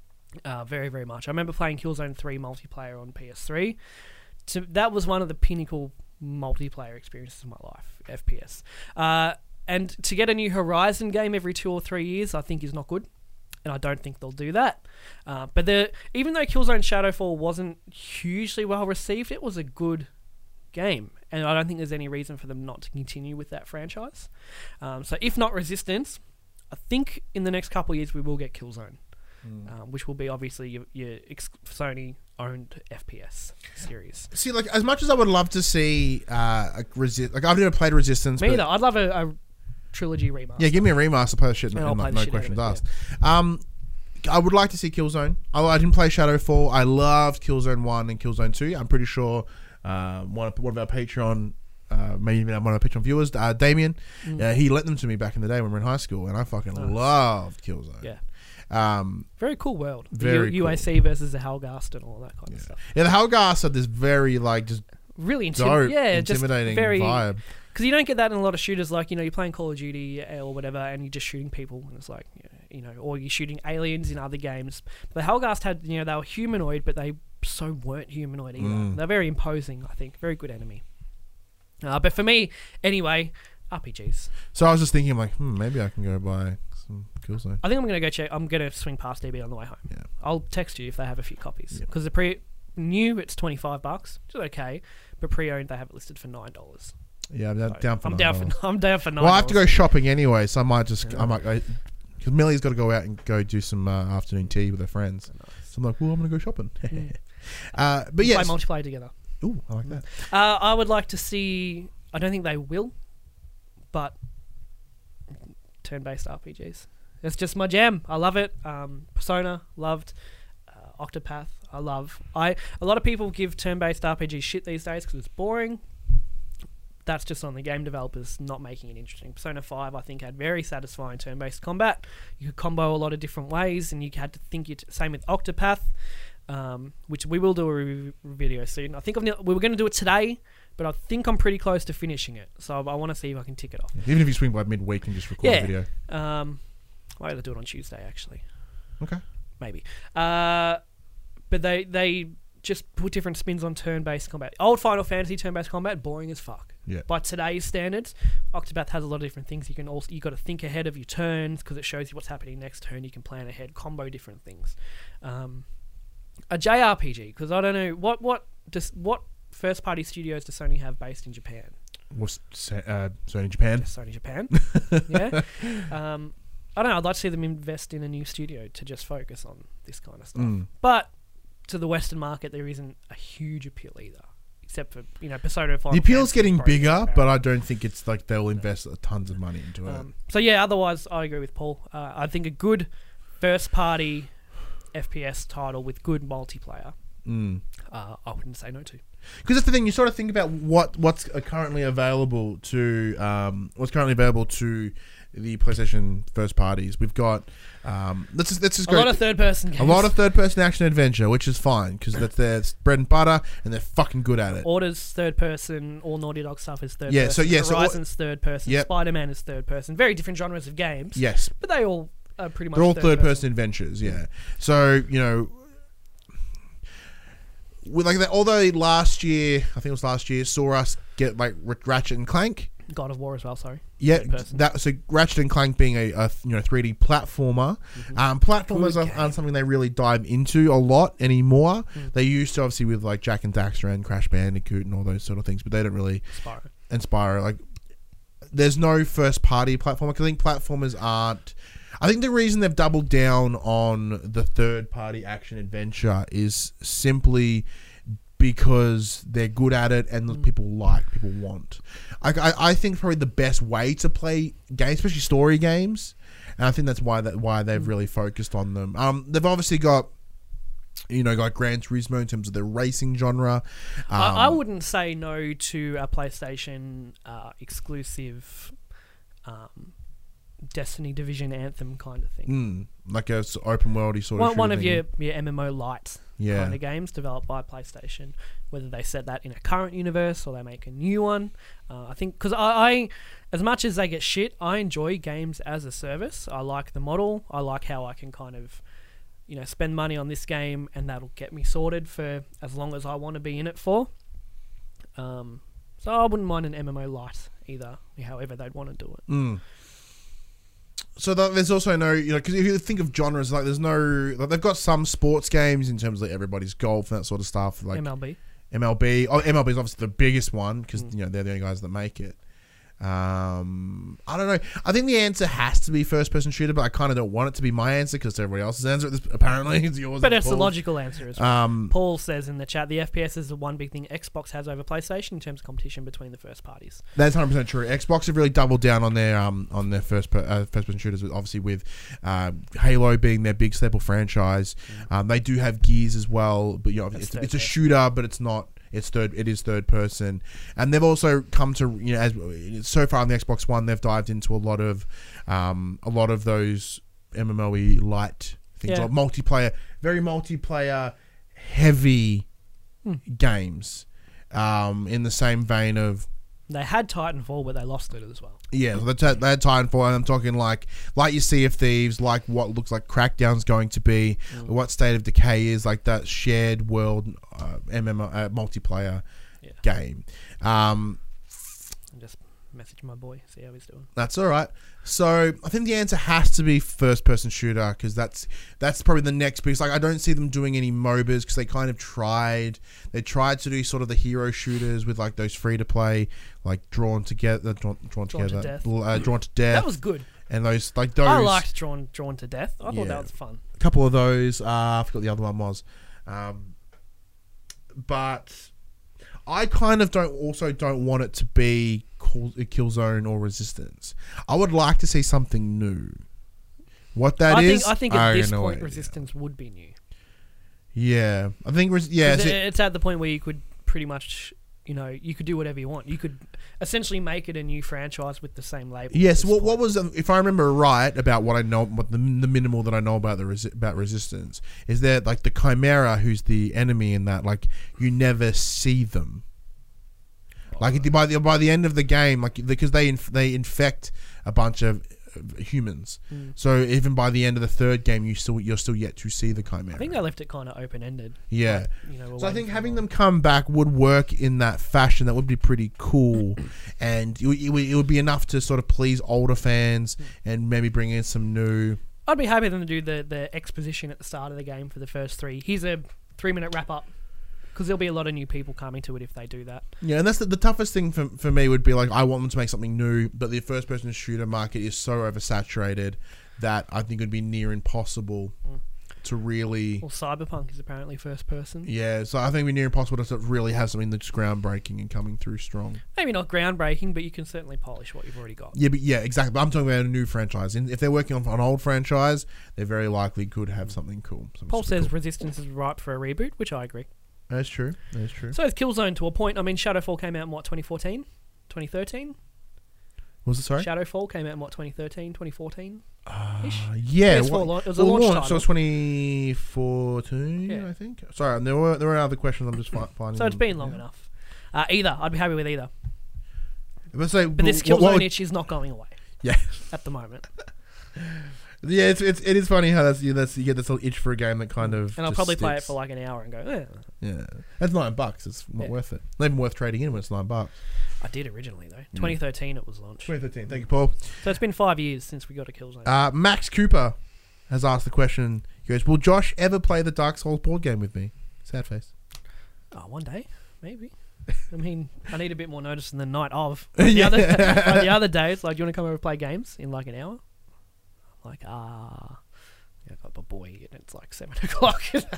uh, very, very much. I remember playing Killzone three multiplayer on P S three. So that was one of the pinnacle multiplayer experiences of my life, F P S. Uh, and to get a new Horizon game every two or three years, I think is not good. And I don't think they'll do that. Uh, but the, even though Killzone Shadowfall wasn't hugely well received, it was a good game. And I don't think there's any reason for them not to continue with that franchise. Um, so if not Resistance... I think in the next couple of years we will get Killzone, mm. um, which will be obviously your, your ex- Sony-owned F P S series. See, like as much as I would love to see, uh, a resi- like I've never played Resistance. Me either. I'd love a, a trilogy remaster. Yeah, give me a remaster. Play the shit, and and, and like, no questions it, asked. Yeah. Um, I would like to see Killzone. I, I didn't play Shadowfall. I loved Killzone one and Killzone two. I'm pretty sure uh, one of, one of our Patreon. Uh, maybe even one of my Patreon viewers, uh, Damien, mm. uh, he lent them to me back in the day when we were in high school, and I fucking nice. loved Killzone. Yeah, um, very cool world. Very the U- cool. UAC versus the Helghast and all that kind yeah. of stuff. Yeah, the Helghast had this very like just really intim- dope, yeah, intimidating just very, vibe. Because you don't get that in a lot of shooters. Like you know, you're playing Call of Duty or whatever, and you're just shooting people, and it's like you know, or you're shooting aliens in other games. But the Helghast had you know they were humanoid, but they so weren't humanoid either. Mm. They're very imposing. I think very good enemy. Uh, but for me, anyway, R P Gs. So I was just thinking, like, hmm, maybe I can go buy some Killzone. I think I'm going to go check. I'm going to swing past D B on the way home. Yeah. I'll text you if they have a few copies. Yep. Because the pre new, it's twenty-five bucks, which is okay. But pre-owned, they have it listed for nine dollars. Yeah, I'm down, so down for. I'm nine down for. I'm down for nine. Well, I have to go shopping anyway, so I might just. Yeah. I might go because Millie's got to go out and go do some uh, afternoon tea with her friends. Nice. So I'm like, well, I'm going to go shopping. mm. uh, but yeah, play multiplayer together. Ooh, I like that. Uh, I would like to see. I don't think they will, but turn-based R P Gs. It's just my jam. I love it. Um, Persona, loved. Uh, Octopath, I love. I a lot of people give turn-based R P Gs shit these days because it's boring. That's just on the game developers not making it interesting. Persona five, I think, had very satisfying turn-based combat. You could combo a lot of different ways, and you had to think it. Same with Octopath, um, which we will do a review video soon. I think I've, we were going to do it today. but I think I'm pretty close to finishing it. So I, I want to see if I can tick it off. Even if you swing by midweek and just record Yeah. a video. Um, I might do it on Tuesday actually. Okay. Maybe. Uh, but they they just put different spins on turn-based combat. Old Final Fantasy turn-based combat, boring as fuck. Yeah. By today's standards, Octopath has a lot of different things. You can also you got to think ahead of your turns because it shows you what's happening next turn. You can plan ahead, combo different things. Um, a J R P G because I don't know what what does what first-party studios does Sony have based in Japan? What's uh, Sony Japan? Sony Japan. Yeah. Um, I don't know. I'd like to see them invest in a new studio to just focus on this kind of stuff. Mm. But to the Western market, there isn't a huge appeal either, except for you know Persona Final The appeal's Fantasy getting probably bigger, about- but I don't think it's like they'll invest tons of money into it. Um, so yeah, otherwise I agree with Paul. Uh, I think a good first-party F P S title with good multiplayer, Mm. uh, I wouldn't say no to. Because that's the thing, you sort of think about what what's uh, currently available to um, what's currently available to the PlayStation first parties. We've got um, let's just, let's just A go lot of third-person games. a lot of third person action adventure, which is fine because that's their bread and butter, and they're fucking good at it. Orders third-person, all Naughty Dog stuff is third-person. Yeah, so- yeah, so all- Horizon's third-person. Yep. Spider-Man is third-person. Very different genres of games. Yes, But they all are pretty much they're all third, third person adventures. Yeah, so you know. With like that, although last year, I think it was last year, saw us get like R- Ratchet and Clank. God of War as well, sorry. Yeah, Third person. that so Ratchet and Clank being a, a you know three D platformer. Um, platformers Good aren't, game. aren't something they really dive into a lot anymore. Mm. They used to obviously with like Jack and Daxter and Crash Bandicoot and all those sort of things, but they don't really Spyro. inspire. Like, there's no first party platformer. I think platformers aren't. I think the reason they've doubled down on the third party action adventure is simply because they're good at it and Mm. people like, people want. I, I, I think probably the best way to play games, especially story games, and I think that's why that why they've Mm. really focused on them. Um, they've obviously got, you know, like Gran Turismo in terms of the racing genre. Um, I, I wouldn't say no to a PlayStation uh, exclusive um, Destiny Division Anthem kind of thing. mm, like a s- open worldy sort of. One, one shooter of thing. your, your M M O light Yeah. kind of games developed by PlayStation, whether they set that in a current universe or they make a new one. Uh, I think because I, I, as much as they get shit, I enjoy games as a service. I like the model. I like how I can kind of, you know, spend money on this game and that'll get me sorted for as long as I want to be in it for. Um, so I wouldn't mind an M M O light either, however they'd want to do it. Mm. So that there's also no, you know, because if you think of genres, like there's no, like they've got some sports games in terms of like everybody's golf and that sort of stuff, like M L B. M L B. Oh, M L B is obviously the biggest one because Mm. you know they're the only guys that make it. Um, I don't know. I think the answer has to be first-person shooter, but I kind of don't want it to be my answer because everybody else's answer. This apparently is yours. But and it's the Paul's. logical answer as well. Um, Paul says in the chat, the F P S is the one big thing Xbox has over PlayStation in terms of competition between the first parties. That's one hundred percent true. Xbox have really doubled down on their um on their first per, uh, first person shooters, with, obviously with uh, Halo being their big staple franchise. Um, they do have Gears as well, but you know That's it's, third it's a person. shooter, but it's not. It's third. It is third person, and they've also come to you know as so far on the Xbox One, they've dived into a lot of um a lot of those M M O E light things, Yeah. like multiplayer, very multiplayer heavy Hmm. games. Um, in the same vein of. They had Titanfall, but they lost it as well. Yeah, so they had, they had Titanfall, and I'm talking like like your Sea of Thieves, like what looks like Crackdown's going to be, Mm. what State of Decay is, like that shared world uh, M M O uh, multiplayer Yeah. game. Um, And just message my boy, see how he's doing. that's all right. So I think the answer has to be first-person shooter because that's that's probably the next biggest. Like I don't see them doing any MOBAs because they kind of tried. They tried to do sort of the hero shooters with like those free-to-play, like drawn together, drawn, drawn, Drawn to together, Death. uh, drawn to death. That was good. And those like those. I liked Drawn Drawn to Death. I thought Yeah. that was fun. a couple of those. Uh, I forgot the other one was, um, but I kind of don't also don't want it to be Kill- Killzone or Resistance. I would like to see something new. What that I is, think I think at I this have no point, idea. Resistance would be new. Yeah, I think res- yeah. 'Cause so- it- it's at the point where you could pretty much, you know, you could do whatever you want. You could essentially make it a new franchise with the same label. Yes. at this What, what point. was um, if I remember right about what I know, what the, the minimal that I know about the resi- about Resistance is that like the Chimera, who's the enemy in that, like you never see them. Like it- by the by the end of the game, like because they inf- they infect a bunch of uh, humans. Mm. So even by the end of the third game, you still you're still yet to see the Chimera. I think they left it kind of open ended. Yeah. Like, you know, we're So I waiting think for having more. them come back would work in that fashion. That would be pretty cool, and it, would- it, would- it would be enough to sort of please older fans and maybe bring in some new. I'd be happy for them to do the, the exposition at the start of the game for the first three. Here's a three minute wrap up. Because there'll be a lot of new people coming to it if they do that. Yeah, and that's the, the toughest thing for, for me would be like I want them to make something new, but the first person shooter market is so oversaturated that I think it would be near impossible Mm. to really. Well, Cyberpunk is apparently first person. Yeah, so I think it'd be near impossible to really have something that's groundbreaking and coming through strong. Maybe not groundbreaking, but you can certainly polish what you've already got. Yeah, but yeah, exactly. But I'm talking about a new franchise. And if they're working on an old franchise, they very likely could have something cool. Something Paul super says cool. Resistance is ripe for a reboot, which I agree. That's true. That's true. So is Killzone to a point. I mean, Shadowfall came out in what, twenty fourteen? twenty thirteen? What was it, sorry? Shadowfall came out in what, twenty thirteen, twenty fourteen? Uh, Ish. yeah. P S four what- launch- it was a well, launch launch, title. So it's twenty fourteen, Yeah. I think. Sorry, and there were there were other questions. I'm just fi- finding. So it's them. been long Yeah. enough. Uh, either. I'd be happy with either. But, say, But this what- Killzone what would- itch is not going away Yeah, at the moment. yeah. It's, it's it is funny how that's you, that's you get this little itch for a game that kind of. And I'll just probably play it sticks. for like an hour and go, eh. Yeah, that's nine bucks. It's not Yeah. worth it. Not even worth trading in when it's nine bucks. I did originally, though. twenty thirteen it was launched. twenty thirteen. Thank you, Paul. So it's been five years since we got a Killzone. Uh, Max Cooper has asked the question. He goes, "Will Josh ever play the Dark Souls board game with me?" Sad face. Oh, one day, maybe. I mean, I need a bit more notice than the night of. Like the, Yeah. other, like the other day, it's like, do you want to come over and play games in like an hour? I'm like, ah. Yeah, I've got my boy, and it's like seven o'clock.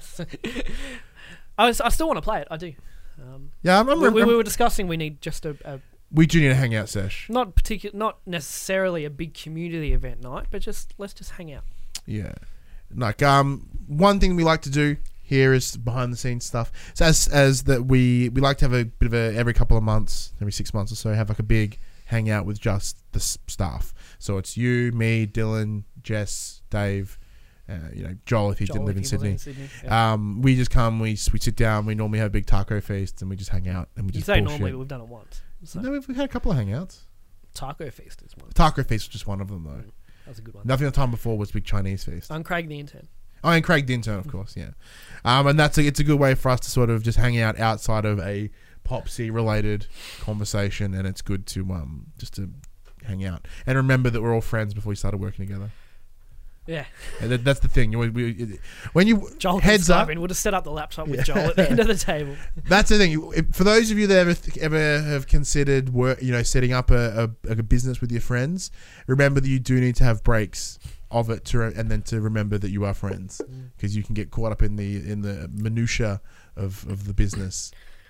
I, was, I still want to play it, I do. Um, Yeah, I'm, I'm, we, we, I'm- we were discussing we need just a, a we do need a hangout sesh. not particular, not necessarily a big community event night, but just let's just hang out. Yeah, like um, one thing we like to do here is behind the scenes stuff. So as as that we we like to have a bit of a every couple of months, every six months or so, have like a big hangout with just the s- staff. So it's you, me, Dylan, Jess, Dave, uh, you know, Joel if he Joel, didn't live if in he was Sydney. yeah. Um, we just come, we we sit down, we normally have a big taco feast, and we just hang out and we you just say bullshit. normally, but we've done it once. So No, we've, we've had a couple of hangouts. Taco Feast is one. Taco feast was just one of them though. That was a good one. Nothing the time before was big Chinese feast. I'm Craig the intern. Oh, and Craig the intern, of course, yeah. Um, and that's a, it's a good way for us to sort of just hang out outside of a Pop C related conversation, and it's good to um just to hang out and remember that we're all friends before we started working together. Yeah. And that, that's the thing. You, we, when you Joel heads up, We'll just set up the laptop with Yeah. Joel at the end of the table. that's the thing. You- if- For those of you that ever ever have considered work, you know, setting up a, a, a business with your friends, remember that you do need to have breaks of it to, re- and then to remember that you are friends, because you can get caught up in the in the minutia of, of the business.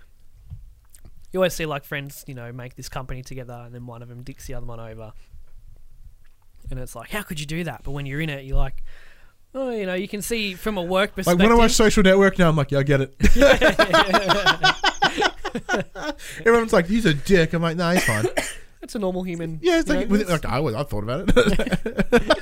You always see like friends, you know, make this company together, and then one of them dicks the other one over, and it's like, how could you do that? But when you're in it, you're like, oh, you know, you can see from a work Like perspective. when I watch Social Network now, I'm like, yeah, I get it. Everyone's like, he's a dick. I'm like, no, he's fine. It's a normal human. Yeah, it's you like, know, with, it's- like I, was, I thought about it.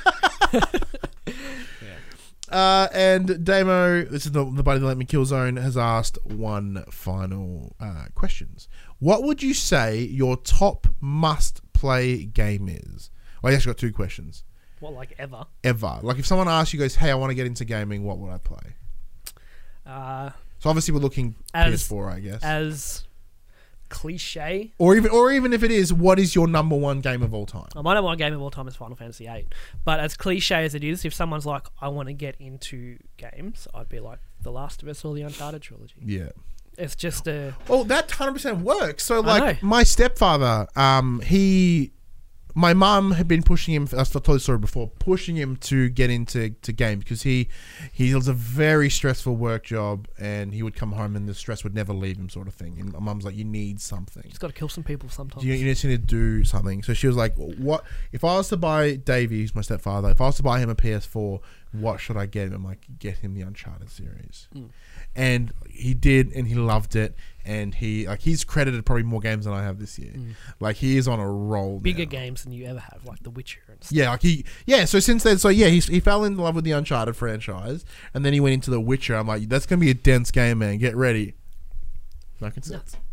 Uh, and Damo, this is the, the buddy that let me Killzone, has asked one final uh, questions. What would you say your top must-play game is? Well, I actually got two questions. what, like ever? Ever. Like if someone asks you, goes, hey, I want to get into gaming, what would I play? Uh, So obviously we're looking As- P S four, I guess. as cliche. or even or even if it is, what is your number one game of all time? My number one game of all time is Final Fantasy eight. But as cliche as it is, if someone's like, I want to get into games, I'd be like The Last of Us or the Uncharted trilogy. Yeah. It's just a... Oh, that one hundred percent works. So, I like, know. my stepfather, um, he... My mum had been pushing him, I've told the story before, pushing him to get into to game because he he has a very stressful work job and he would come home and the stress would never leave him sort of thing. And my mum's like, you need something. Just got to kill some people sometimes. You, you just need to do something. So she was like, "What if I was to buy Davey, who's my stepfather? If I was to buy him a P S four, what should I get him?" I'm like, "Get him the Uncharted series." Mm. And he did, and he loved it. And he like he's credited probably more games than I have this year. Mm. Like he is on a roll. Bigger now. games than you ever have, like The Witcher and stuff. Yeah, like he yeah. So since then, so yeah, he he fell in love with the Uncharted franchise, and then he went into The Witcher. I'm like, that's gonna be a dense game, man. Get ready. Like it's Nuts.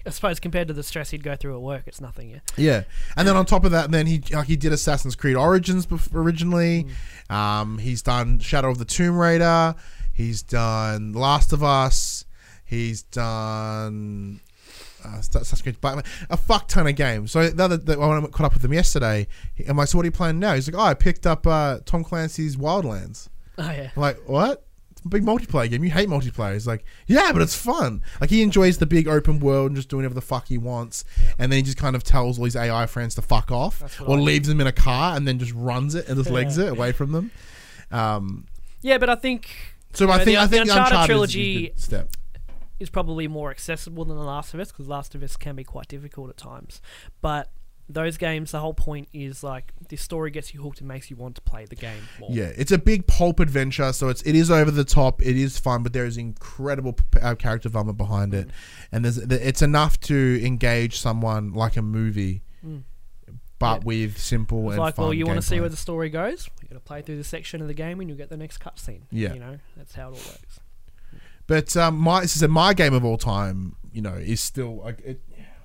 I suppose compared to the stress he'd go through at work, it's nothing. Yeah. Yeah, and then on top of that, then he like he did Assassin's Creed Origins bef- originally. Mm. Um, he's done Shadow of the Tomb Raider. He's done Last of Us. He's done uh, Assassin's Creed Batman. A fuck ton of games. So the other, the, when I caught up with him yesterday, I'm like, "So what are you playing now?" He's like, "Oh, I picked up uh, Tom Clancy's Wildlands." Oh yeah. I'm like, what? It's a big multiplayer game. You hate multiplayer. He's like, yeah, but it's fun. Like, he enjoys the big open world and just doing whatever the fuck he wants. Yeah. And then he just kind of tells all his A I friends to fuck off, or leaves them in a car and then just runs it and just legs it away from them. Um, yeah, but I think. So I know, think the, I think the Uncharted, Uncharted trilogy is a good step. Is probably more accessible than The Last of Us, because Last of Us can be quite difficult at times. But those games, the whole point is like this story gets you hooked and makes you want to play the game more. Yeah, it's a big pulp adventure, so it's it is over the top, it is fun, but there is incredible uh, character development behind it, and there's it's enough to engage someone like a movie, mm. but yeah. with simple it's and like, fun well, you want to see gameplay. where the story goes? You got to play through this section of the game, and you'll get the next cutscene. Yeah, you know that's how it all works. But um, my as I said, my game of all time, you know, is still like it.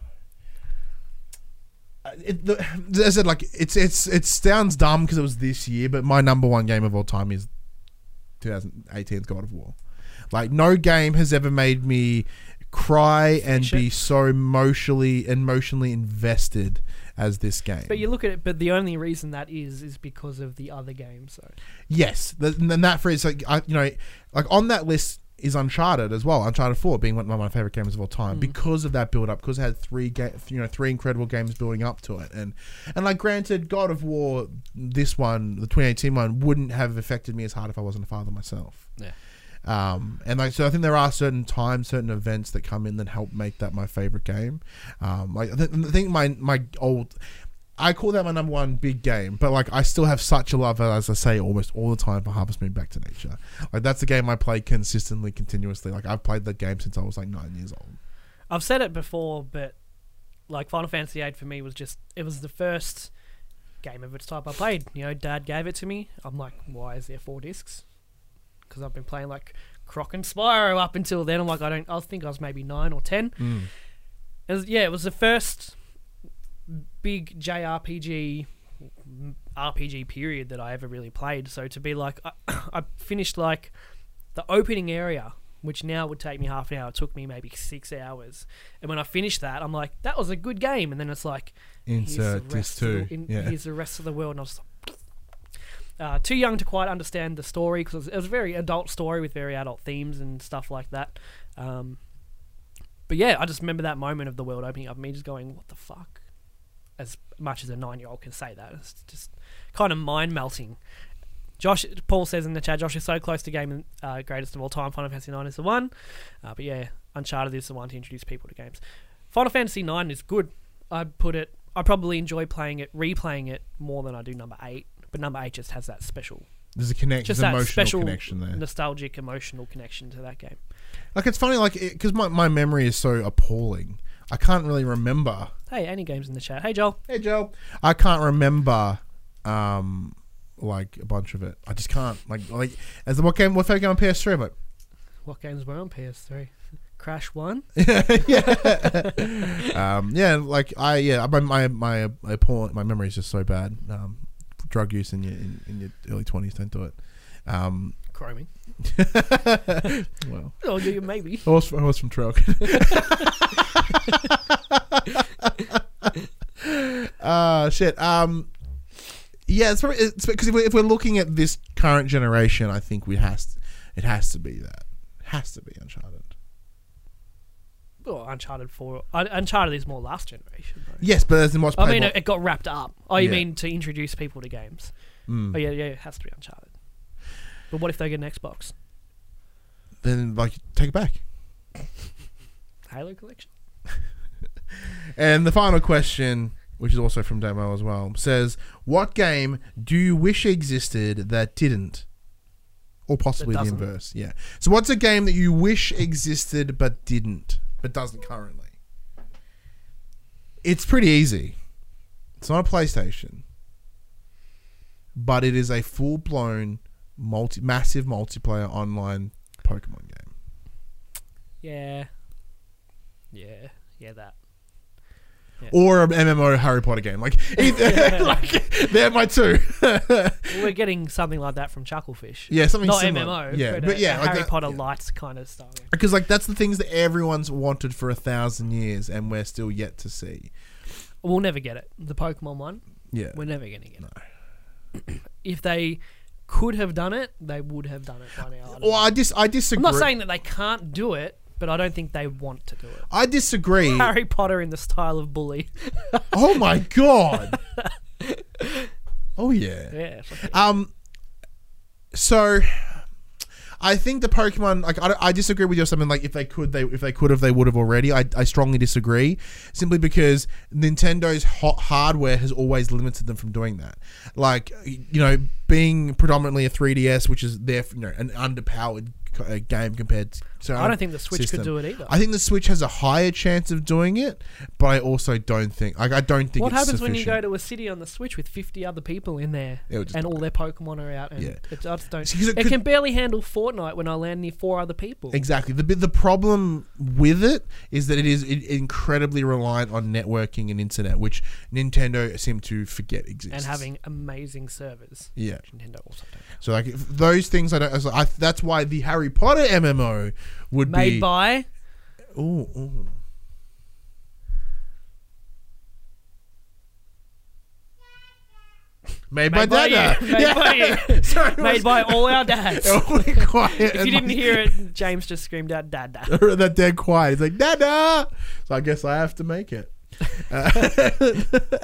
It, the, as I said, like it's it's it sounds dumb because it was this year, but my number one game of all time is twenty eighteen's God of War. Like, no game has ever made me cry and Finish be it. so emotionally emotionally invested as this game. But you look at it, but the only reason that is is because of the other games. So yes, the, and that phrase, like I, you know, like on that list is Uncharted as well. Uncharted four being one of my favorite games of all time mm. because of that build up, because it had three ga- you know three incredible games building up to it, and and like granted, God of War, this one, the twenty eighteen one, wouldn't have affected me as hard if I wasn't a father myself. Yeah. Um, and like so, I think there are certain times, certain events that come in that help make that my favorite game. Um, like I, th- I think my my old. I call that my number one big game, but like I still have such a love, as I say almost all the time, for Harvest Moon Back to Nature. Like that's a game I play consistently, continuously. Like I've played that game since I was like nine years old. I've said it before, but like Final Fantasy eight for me was just, it was the first game of its type I played. You know, Dad gave it to me. I'm like, why is there four discs? Because I've been playing like Croc and Spyro up until then. I'm like, I don't. I think I was maybe nine or ten. Mm. It was, yeah, it was the first big J R P G R P G period that I ever really played. So to be like, I, I finished like the opening area, which now would take me half an hour. It took me maybe six hours. And when I finished that, I'm like, that was a good game. And then it's like, insert this too. In, yeah. Here's the rest of the world. And I was like, uh, too young to quite understand the story, because it was, it was a very adult story with very adult themes and stuff like that. Um, but yeah, I just remember that moment of the world opening up, me just going, what the fuck? As much as a nine-year-old can say that. It's just kind of mind-melting. Josh, Paul says in the chat, Josh is so close to game uh, greatest of all time. Final Fantasy nine is the one. Uh, but yeah, Uncharted is the one to introduce people to games. Final Fantasy nine is good. I'd put it... I probably enjoy playing it, replaying it more than I do number eight. But number eight just has that special... There's a connection, just there's that emotional special connection there. nostalgic, emotional connection to that game. Like, it's funny, like, because my, my memory is so appalling. I can't really remember. Hey, any games in the chat. Hey, Joel. Hey, Joel. I can't remember, um, like, a bunch of it. I just can't. Like, like as the, what game, what favorite game on P S three? I'm like, what games were on P S three? Crash one? yeah. um, yeah, like, I, yeah, my, my, my, my, my memory is just so bad. Um, drug use in your, in, in your early twenties, don't do it. Um, Chroming. well. Oh, yeah, maybe. I was, I was from Trelk. uh shit. Um, yeah, it's probably it's because if we're, if we're looking at this current generation, I think we has to, it has to be that it has to be Uncharted. Well, Uncharted four. Un- Uncharted is more last generation, though. Yes, but as in what's I mean, more- it got wrapped up. Oh, you Yeah. mean to introduce people to games? Mm. Oh yeah, yeah, it has to be Uncharted. But what if they get an Xbox? Then like take it back. Halo collection. And the final question, which is also from Demo as well, says, "What game do you wish existed that didn't?" Or possibly the doesn't. inverse. Yeah. So what's a game that you wish existed but didn't, but doesn't currently? It's pretty easy. It's not a PlayStation, but it is a full-blown, multi, massive multiplayer online Pokemon game. Yeah. Yeah. Yeah, that. Or an M M O Harry Potter game. Like, either, like they're my two. Well, we're getting something like that from Chucklefish. Yeah, something Not similar. M M O, Yeah, but, but a, yeah, a like Harry that- Potter yeah. lights kind of style. Because like that's the things that everyone's wanted for a thousand years, and we're still yet to see. We'll never get it. The Pokemon one, Yeah. we're never going to get it. If they could have done it, they would have done it by now. I don't Well, know. I dis I disagree. I'm not saying that they can't do it, but I don't think they want to do it. I disagree. Harry Potter in the style of Bully. Oh my god. Oh yeah. Yeah. it's like- Um. So, I think the Pokemon, like, I, I disagree with you or something. Like, if they could, they if they could have, they would have already. I, I strongly disagree, simply because Nintendo's hot hardware has always limited them from doing that. Like, you know, being predominantly a three D S, which is there, you know, an underpowered uh, game compared to. So I don't think the Switch system. could do it either. I think the Switch has a higher chance of doing it, but I also don't think. Like, I don't think. What it's happens when you sufficient. go to a city on the Switch with fifty other people in there, It would just and die. all their Pokemon are out, and Yeah. it, I just don't. Because it It, could- can barely handle Fortnite when I land near four other people. Exactly. The the problem with it is that it is in- incredibly reliant on networking and internet, which Nintendo seem to forget exists. And having amazing servers. yeah. Which Nintendo also don't have. So like if those things, I don't. I, that's why the Harry Potter M M O would Made be by Ooh, ooh. Made, by Made by Dada. you. Made by you. Sorry, it made was- by all our dads. Only quiet. If and you didn't like- hear it, James just screamed out "Dad, Dad." that dead quiet. He's like Dada. So I guess I have to make it. Uh,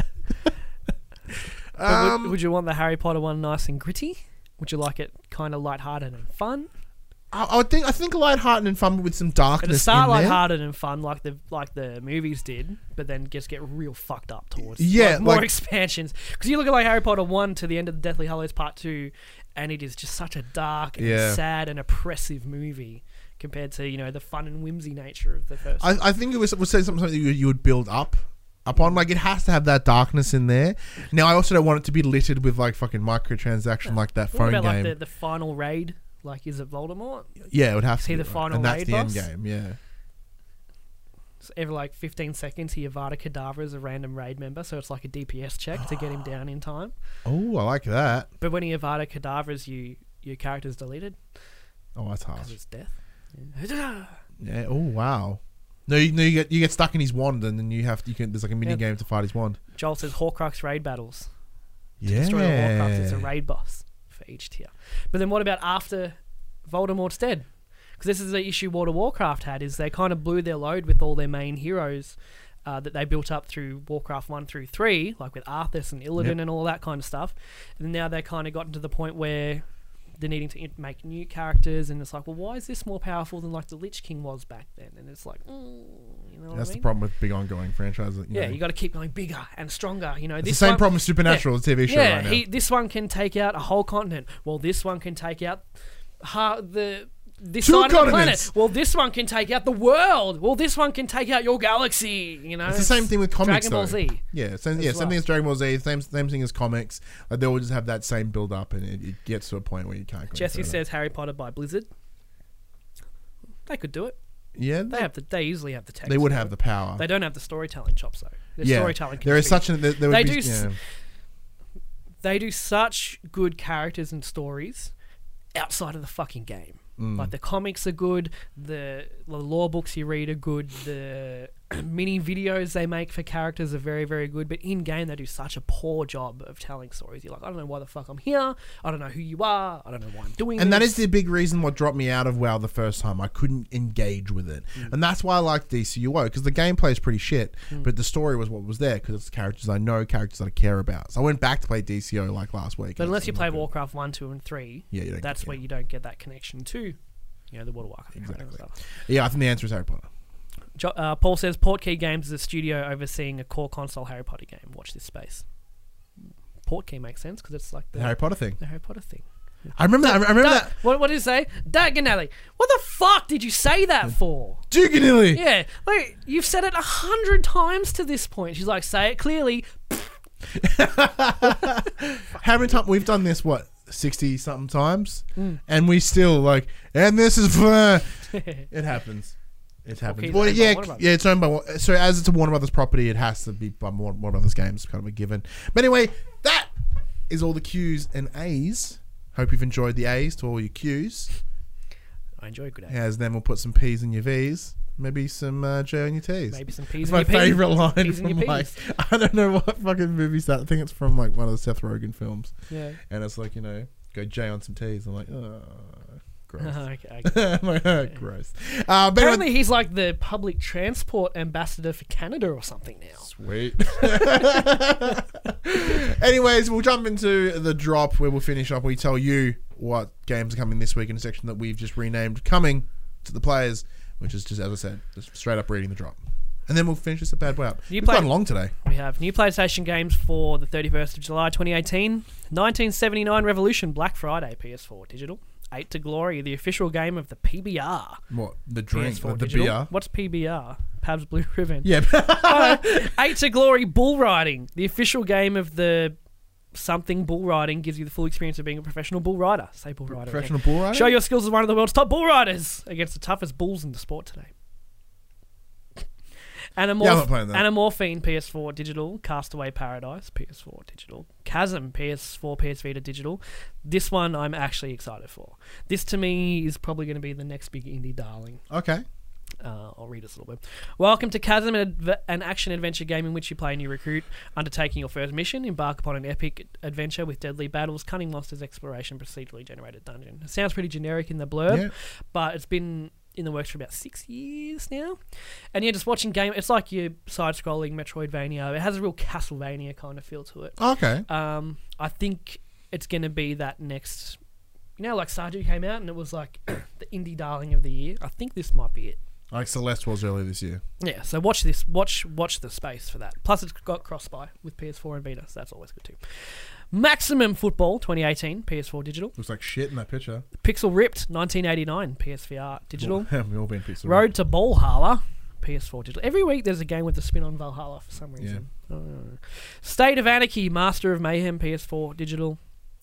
But um, would, would you want the Harry Potter one nice and gritty? Would you like it kind of lighthearted and fun? I, I would think I think lighthearted and fun with some It'd darkness start in there. lighthearted and fun like the like the movies did, but then just get real fucked up towards Yeah, like, more like- expansions. Because you look at like Harry Potter one to the end of the Deathly Hallows Part two, and it is just such a dark and Yeah. sad and oppressive movie compared to you know the fun and whimsy nature of the first. I, I think it was was something that you, you would build up upon. Like it has to have that darkness in there. Now I also don't want it to be littered with like fucking microtransaction like that What phone about game. like the, the final raid? Like, is it Voldemort? yeah, it would have Is to he be the right. final and that's raid the boss? end game. Yeah. So every like fifteen seconds, he Avada Kedavra is a random raid member, so it's like a D P S check to get him down in time. Oh, I like that. But when he Avada Kedavras, you your character's deleted Oh, that's because harsh. it's death. Yeah. Yeah. Oh, wow. No, you, no, you get you get stuck in his wand, and then you have to, you can. There's like a mini Yeah. game to fight his wand. Joel says Horcrux raid battles. Yeah. Destroy the Horcrux. It's a raid boss for each tier. But then what about after Voldemort's dead? Because this is the issue World of Warcraft had, is they kind of blew their load with all their main heroes uh, that they built up through Warcraft one through three, like with Arthas and Illidan Yep. and all that kind of stuff. And now they're kind of gotten to the point where they're needing to in- make new characters, and it's like, well, why is this more powerful than like the Lich King was back then? And it's like, mm, you know what That's I the mean? problem with big ongoing franchises. You Yeah, know. you got to keep going bigger and stronger. You know, It's the this same one, problem with Supernatural, the T V show yeah, right now. he, this one can take out a whole continent. Well, this one can take out ha- the this Two side of the continents. planet. Well, this one can take out the world. Well, this one can take out your galaxy. You know, It's the same thing with comics, Dragon Ball though. Z. Yeah, same, as yeah, same well. thing as Dragon Ball Z, same same thing as comics. Like they all just have that same build up, and it, it gets to a point where you can't. Go Jesse further. says Harry Potter by Blizzard. They could do it. "Yeah, They they, have the. They easily have the text. they would for have it. the power." They don't have the storytelling chops though. Their yeah, storytelling. can there is be- such an. There, there would They be, do s- yeah. They do such good characters and stories outside of the fucking game. Mm. Like the comics are good, the, the lore books you read are good, the mini videos they make for characters are very, very good. But in game, they do such a poor job of telling stories. You're like, I don't know why the fuck I'm here. I don't know who you are. I don't know why I'm doing And this. that is the big reason what dropped me out of WoW the first time. I couldn't engage with it. Mm. And that's why I like D C U O, because the gameplay is pretty shit, but the story was what was there, because it's characters I know, characters that I care about. So I went back to play D C U O like last week. But and unless it's you play not good. Warcraft one, two, and three, Yeah, you don't that's get- where you don't get that connection to, you know, the World of Warcraft. Exactly. and stuff. Yeah, I think the answer is Harry Potter. Jo- uh, Paul says Portkey Games is a studio overseeing a core console Harry Potter game. Watch this space. Portkey makes sense because it's like the, The Harry Potter thing. the Harry Potter thing. I remember that. I remember Da- that. What, what did he say? Daganelli. What the fuck did you say that for? Duganilly. Yeah, like you've said it a hundred times to this point. She's like, say it clearly. How many times we've done this? What, sixty something times, Mm. and we still like. And this is for. It happens. It happens. Keys Well, owned by yeah, Warner Brothers. yeah, it's owned by. Wa- So as it's a Warner Brothers property, it has to be by Warner Warner Brothers games. It's kind of a given. But anyway, that is all the Q's and A's. Hope you've enjoyed the A's to all your Q's. I enjoy a good day. As then we'll put some P's in your V's. Maybe some uh, J on your T's. Maybe some peas It's in my your peas. favorite line Peas in from your like peas. I don't know what fucking movie's that. I think it's from like one of the Seth Rogen films. Yeah. And it's like, you know, go J on some T's. I'm like, oh, gross. okay. okay. I'm like, oh, gross. Uh, but Apparently, he's like the public transport ambassador for Canada or something now. Sweet. Anyways, we'll jump into the drop where we'll finish up. We tell you what games are coming this week in a section that we've just renamed Coming to the Players, which is just, as I said, just straight up reading the drop. And then we'll finish this a bad boy up. You It's play- quite long today. We have new PlayStation games for the thirty-first of July twenty eighteen. nineteen seventy-nine Revolution Black Friday P S four digital. eight to Glory, the official game of the P B R. What? The drink? P S four The, the digital. beer? What's P B R? Pabst Blue Ribbon. Yeah. Uh, eight to Glory Bull Riding, the official game of the something bull riding, gives you the full experience of being a professional bull rider. Say bull rider. Professional again. bull rider? Show your skills as one of the world's top bull riders against the toughest bulls in the sport today. Animorph- Yeah, I'm not playing that. Anamorphine P S four digital, Castaway Paradise P S four digital, Chasm P S four, P S Vita digital. This one I'm actually excited for. This to me is probably going to be the next big indie darling. Okay. Uh, I'll read this a little bit. Welcome to Chasm, an, adv- an action-adventure game in which you play a new recruit, undertaking your first mission, embark upon an epic adventure with deadly battles, cunning monsters, exploration, procedurally generated dungeon. It sounds pretty generic in the blurb, Yeah. but it's been in the works for about six years now. And yeah, just watching game, it's like your side-scrolling Metroidvania. It has a real Castlevania kind of feel to it. Okay. Um, I think it's going to be that next... You know, like Stardew came out and it was like the indie darling of the year. I think this might be it. Like Celeste was earlier this year. Yeah, so watch this. Watch watch the space for that. Plus, it's got cross-buy with P S four and Vita, so that's always good too. Maximum Football twenty eighteen, P S four digital. Looks like shit in that picture. Pixel Ripped nineteen eighty-nine, P S V R digital. We all been pixel. Road to Valhalla, P S four digital. Every week there's a game with a spin on Valhalla for some reason. I don't know. State of Anarchy, Master of Mayhem, P S four digital.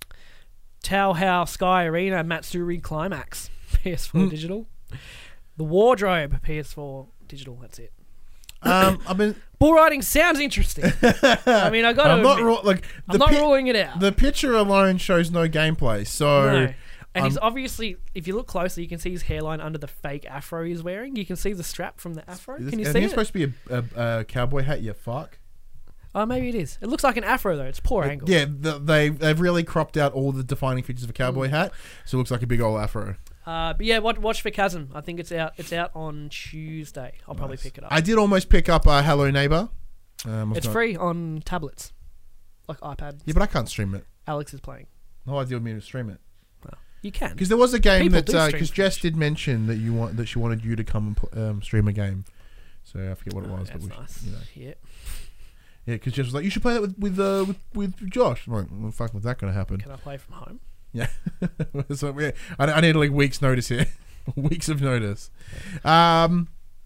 Tao Hao Sky Arena, Matsuri Climax, P S four Mm. digital. The Wardrobe, P S four digital. That's it. Um, I've been. Bull riding sounds interesting. I mean, I got to I'm not admit, ru- like I'm the not pi- ruling it out. The picture alone shows no gameplay, so No. And he's I'm- obviously, if you look closely, you can see his hairline under the fake afro he's wearing. You can see the strap from the afro. Is Can you this- see I think it? it's supposed to be a, a, a cowboy hat. You fuck. Oh, maybe it is. It looks like an afro though. It's poor angle. Yeah, the, they they've really cropped out all the defining features of a cowboy Mm. hat, so it looks like a big old afro. Uh, but yeah, watch, watch for Chasm. I think it's out. It's out on Tuesday. I'll probably Nice. pick it up. I did almost pick up uh, Hello Neighbor. Um, I've it's not- free on tablets, like iPad. Yeah, but I can't stream it. Alex is playing. No idea of me to stream it. You can. Because there was a game People that do stream because Jess did mention that you want that she wanted you to come and pl- um, stream a game. So I forget what it Oh, was, that's but we, nice. should- you know, Yeah. yeah, because Jess was like, you should play that with with uh, with, with Josh. I'm like, well, fuck, when's that going to happen? Can I play from home? Yeah, so yeah, I, I need like weeks notice here, weeks of notice. Um,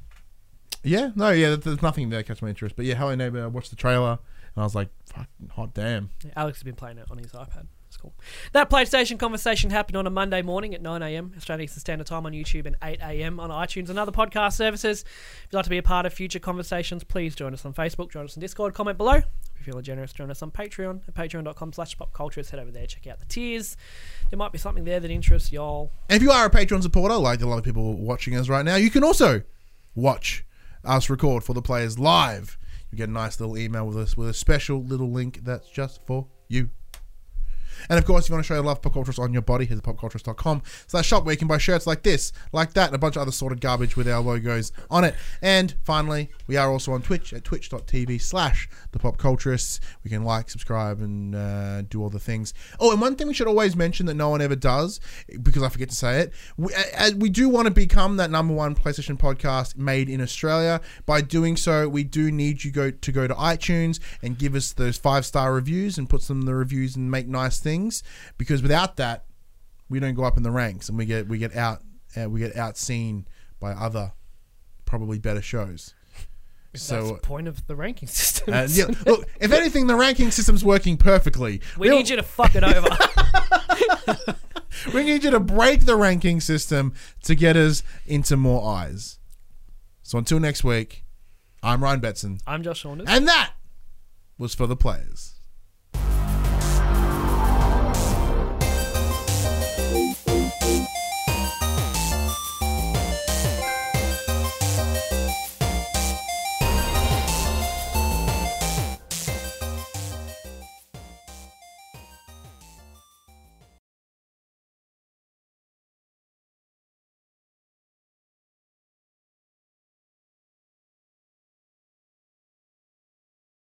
yeah, no, yeah, there's nothing there catch my interest. But yeah, Hello Neighbor, I watched the trailer and I was like, fucking hot damn. Yeah, Alex has been playing it on his iPad. It's cool. That PlayStation conversation happened on a Monday morning at nine a.m. Australian Eastern Standard Time on YouTube and eight a.m. on iTunes and other podcast services. If you'd like to be a part of future conversations, please join us on Facebook, join us on Discord, comment below. If you're feeling generous, join us on Patreon at patreon.com slash popculturist. Head over there, check out the tiers. There might be something there that interests y'all. And if you are a Patreon supporter, like a lot of people watching us right now, you can also watch us record For the Players live. You get a nice little email with us with a special little link that's just for you. And of course, if you want to show your love Pop Culturist on your body, head to popculturist dot com slash shop where you can buy shirts like this, like that, and a bunch of other sorted garbage with our logos on it. And finally, we are also on Twitch at twitch.tv slash the Pop Culturists. We can like, subscribe, and uh, do all the things. Oh, and one thing we should always mention that no one ever does, because I forget to say it, we, uh, we do want to become that number one PlayStation podcast made in Australia. By doing so, we do need you go to go to iTunes and give us those five-star reviews and put some of the reviews and make nice things. Because without that, we don't go up in the ranks, and we get we get out uh, we get outseen by other probably better shows. That's So the point of the ranking system. uh, yeah, look, if anything, the ranking system's working perfectly. we need you to fuck it over. We need you to break the ranking system to get us into more eyes. So until next week, I'm Ryan Betson. I'm Josh Saunders. And that was For the Players.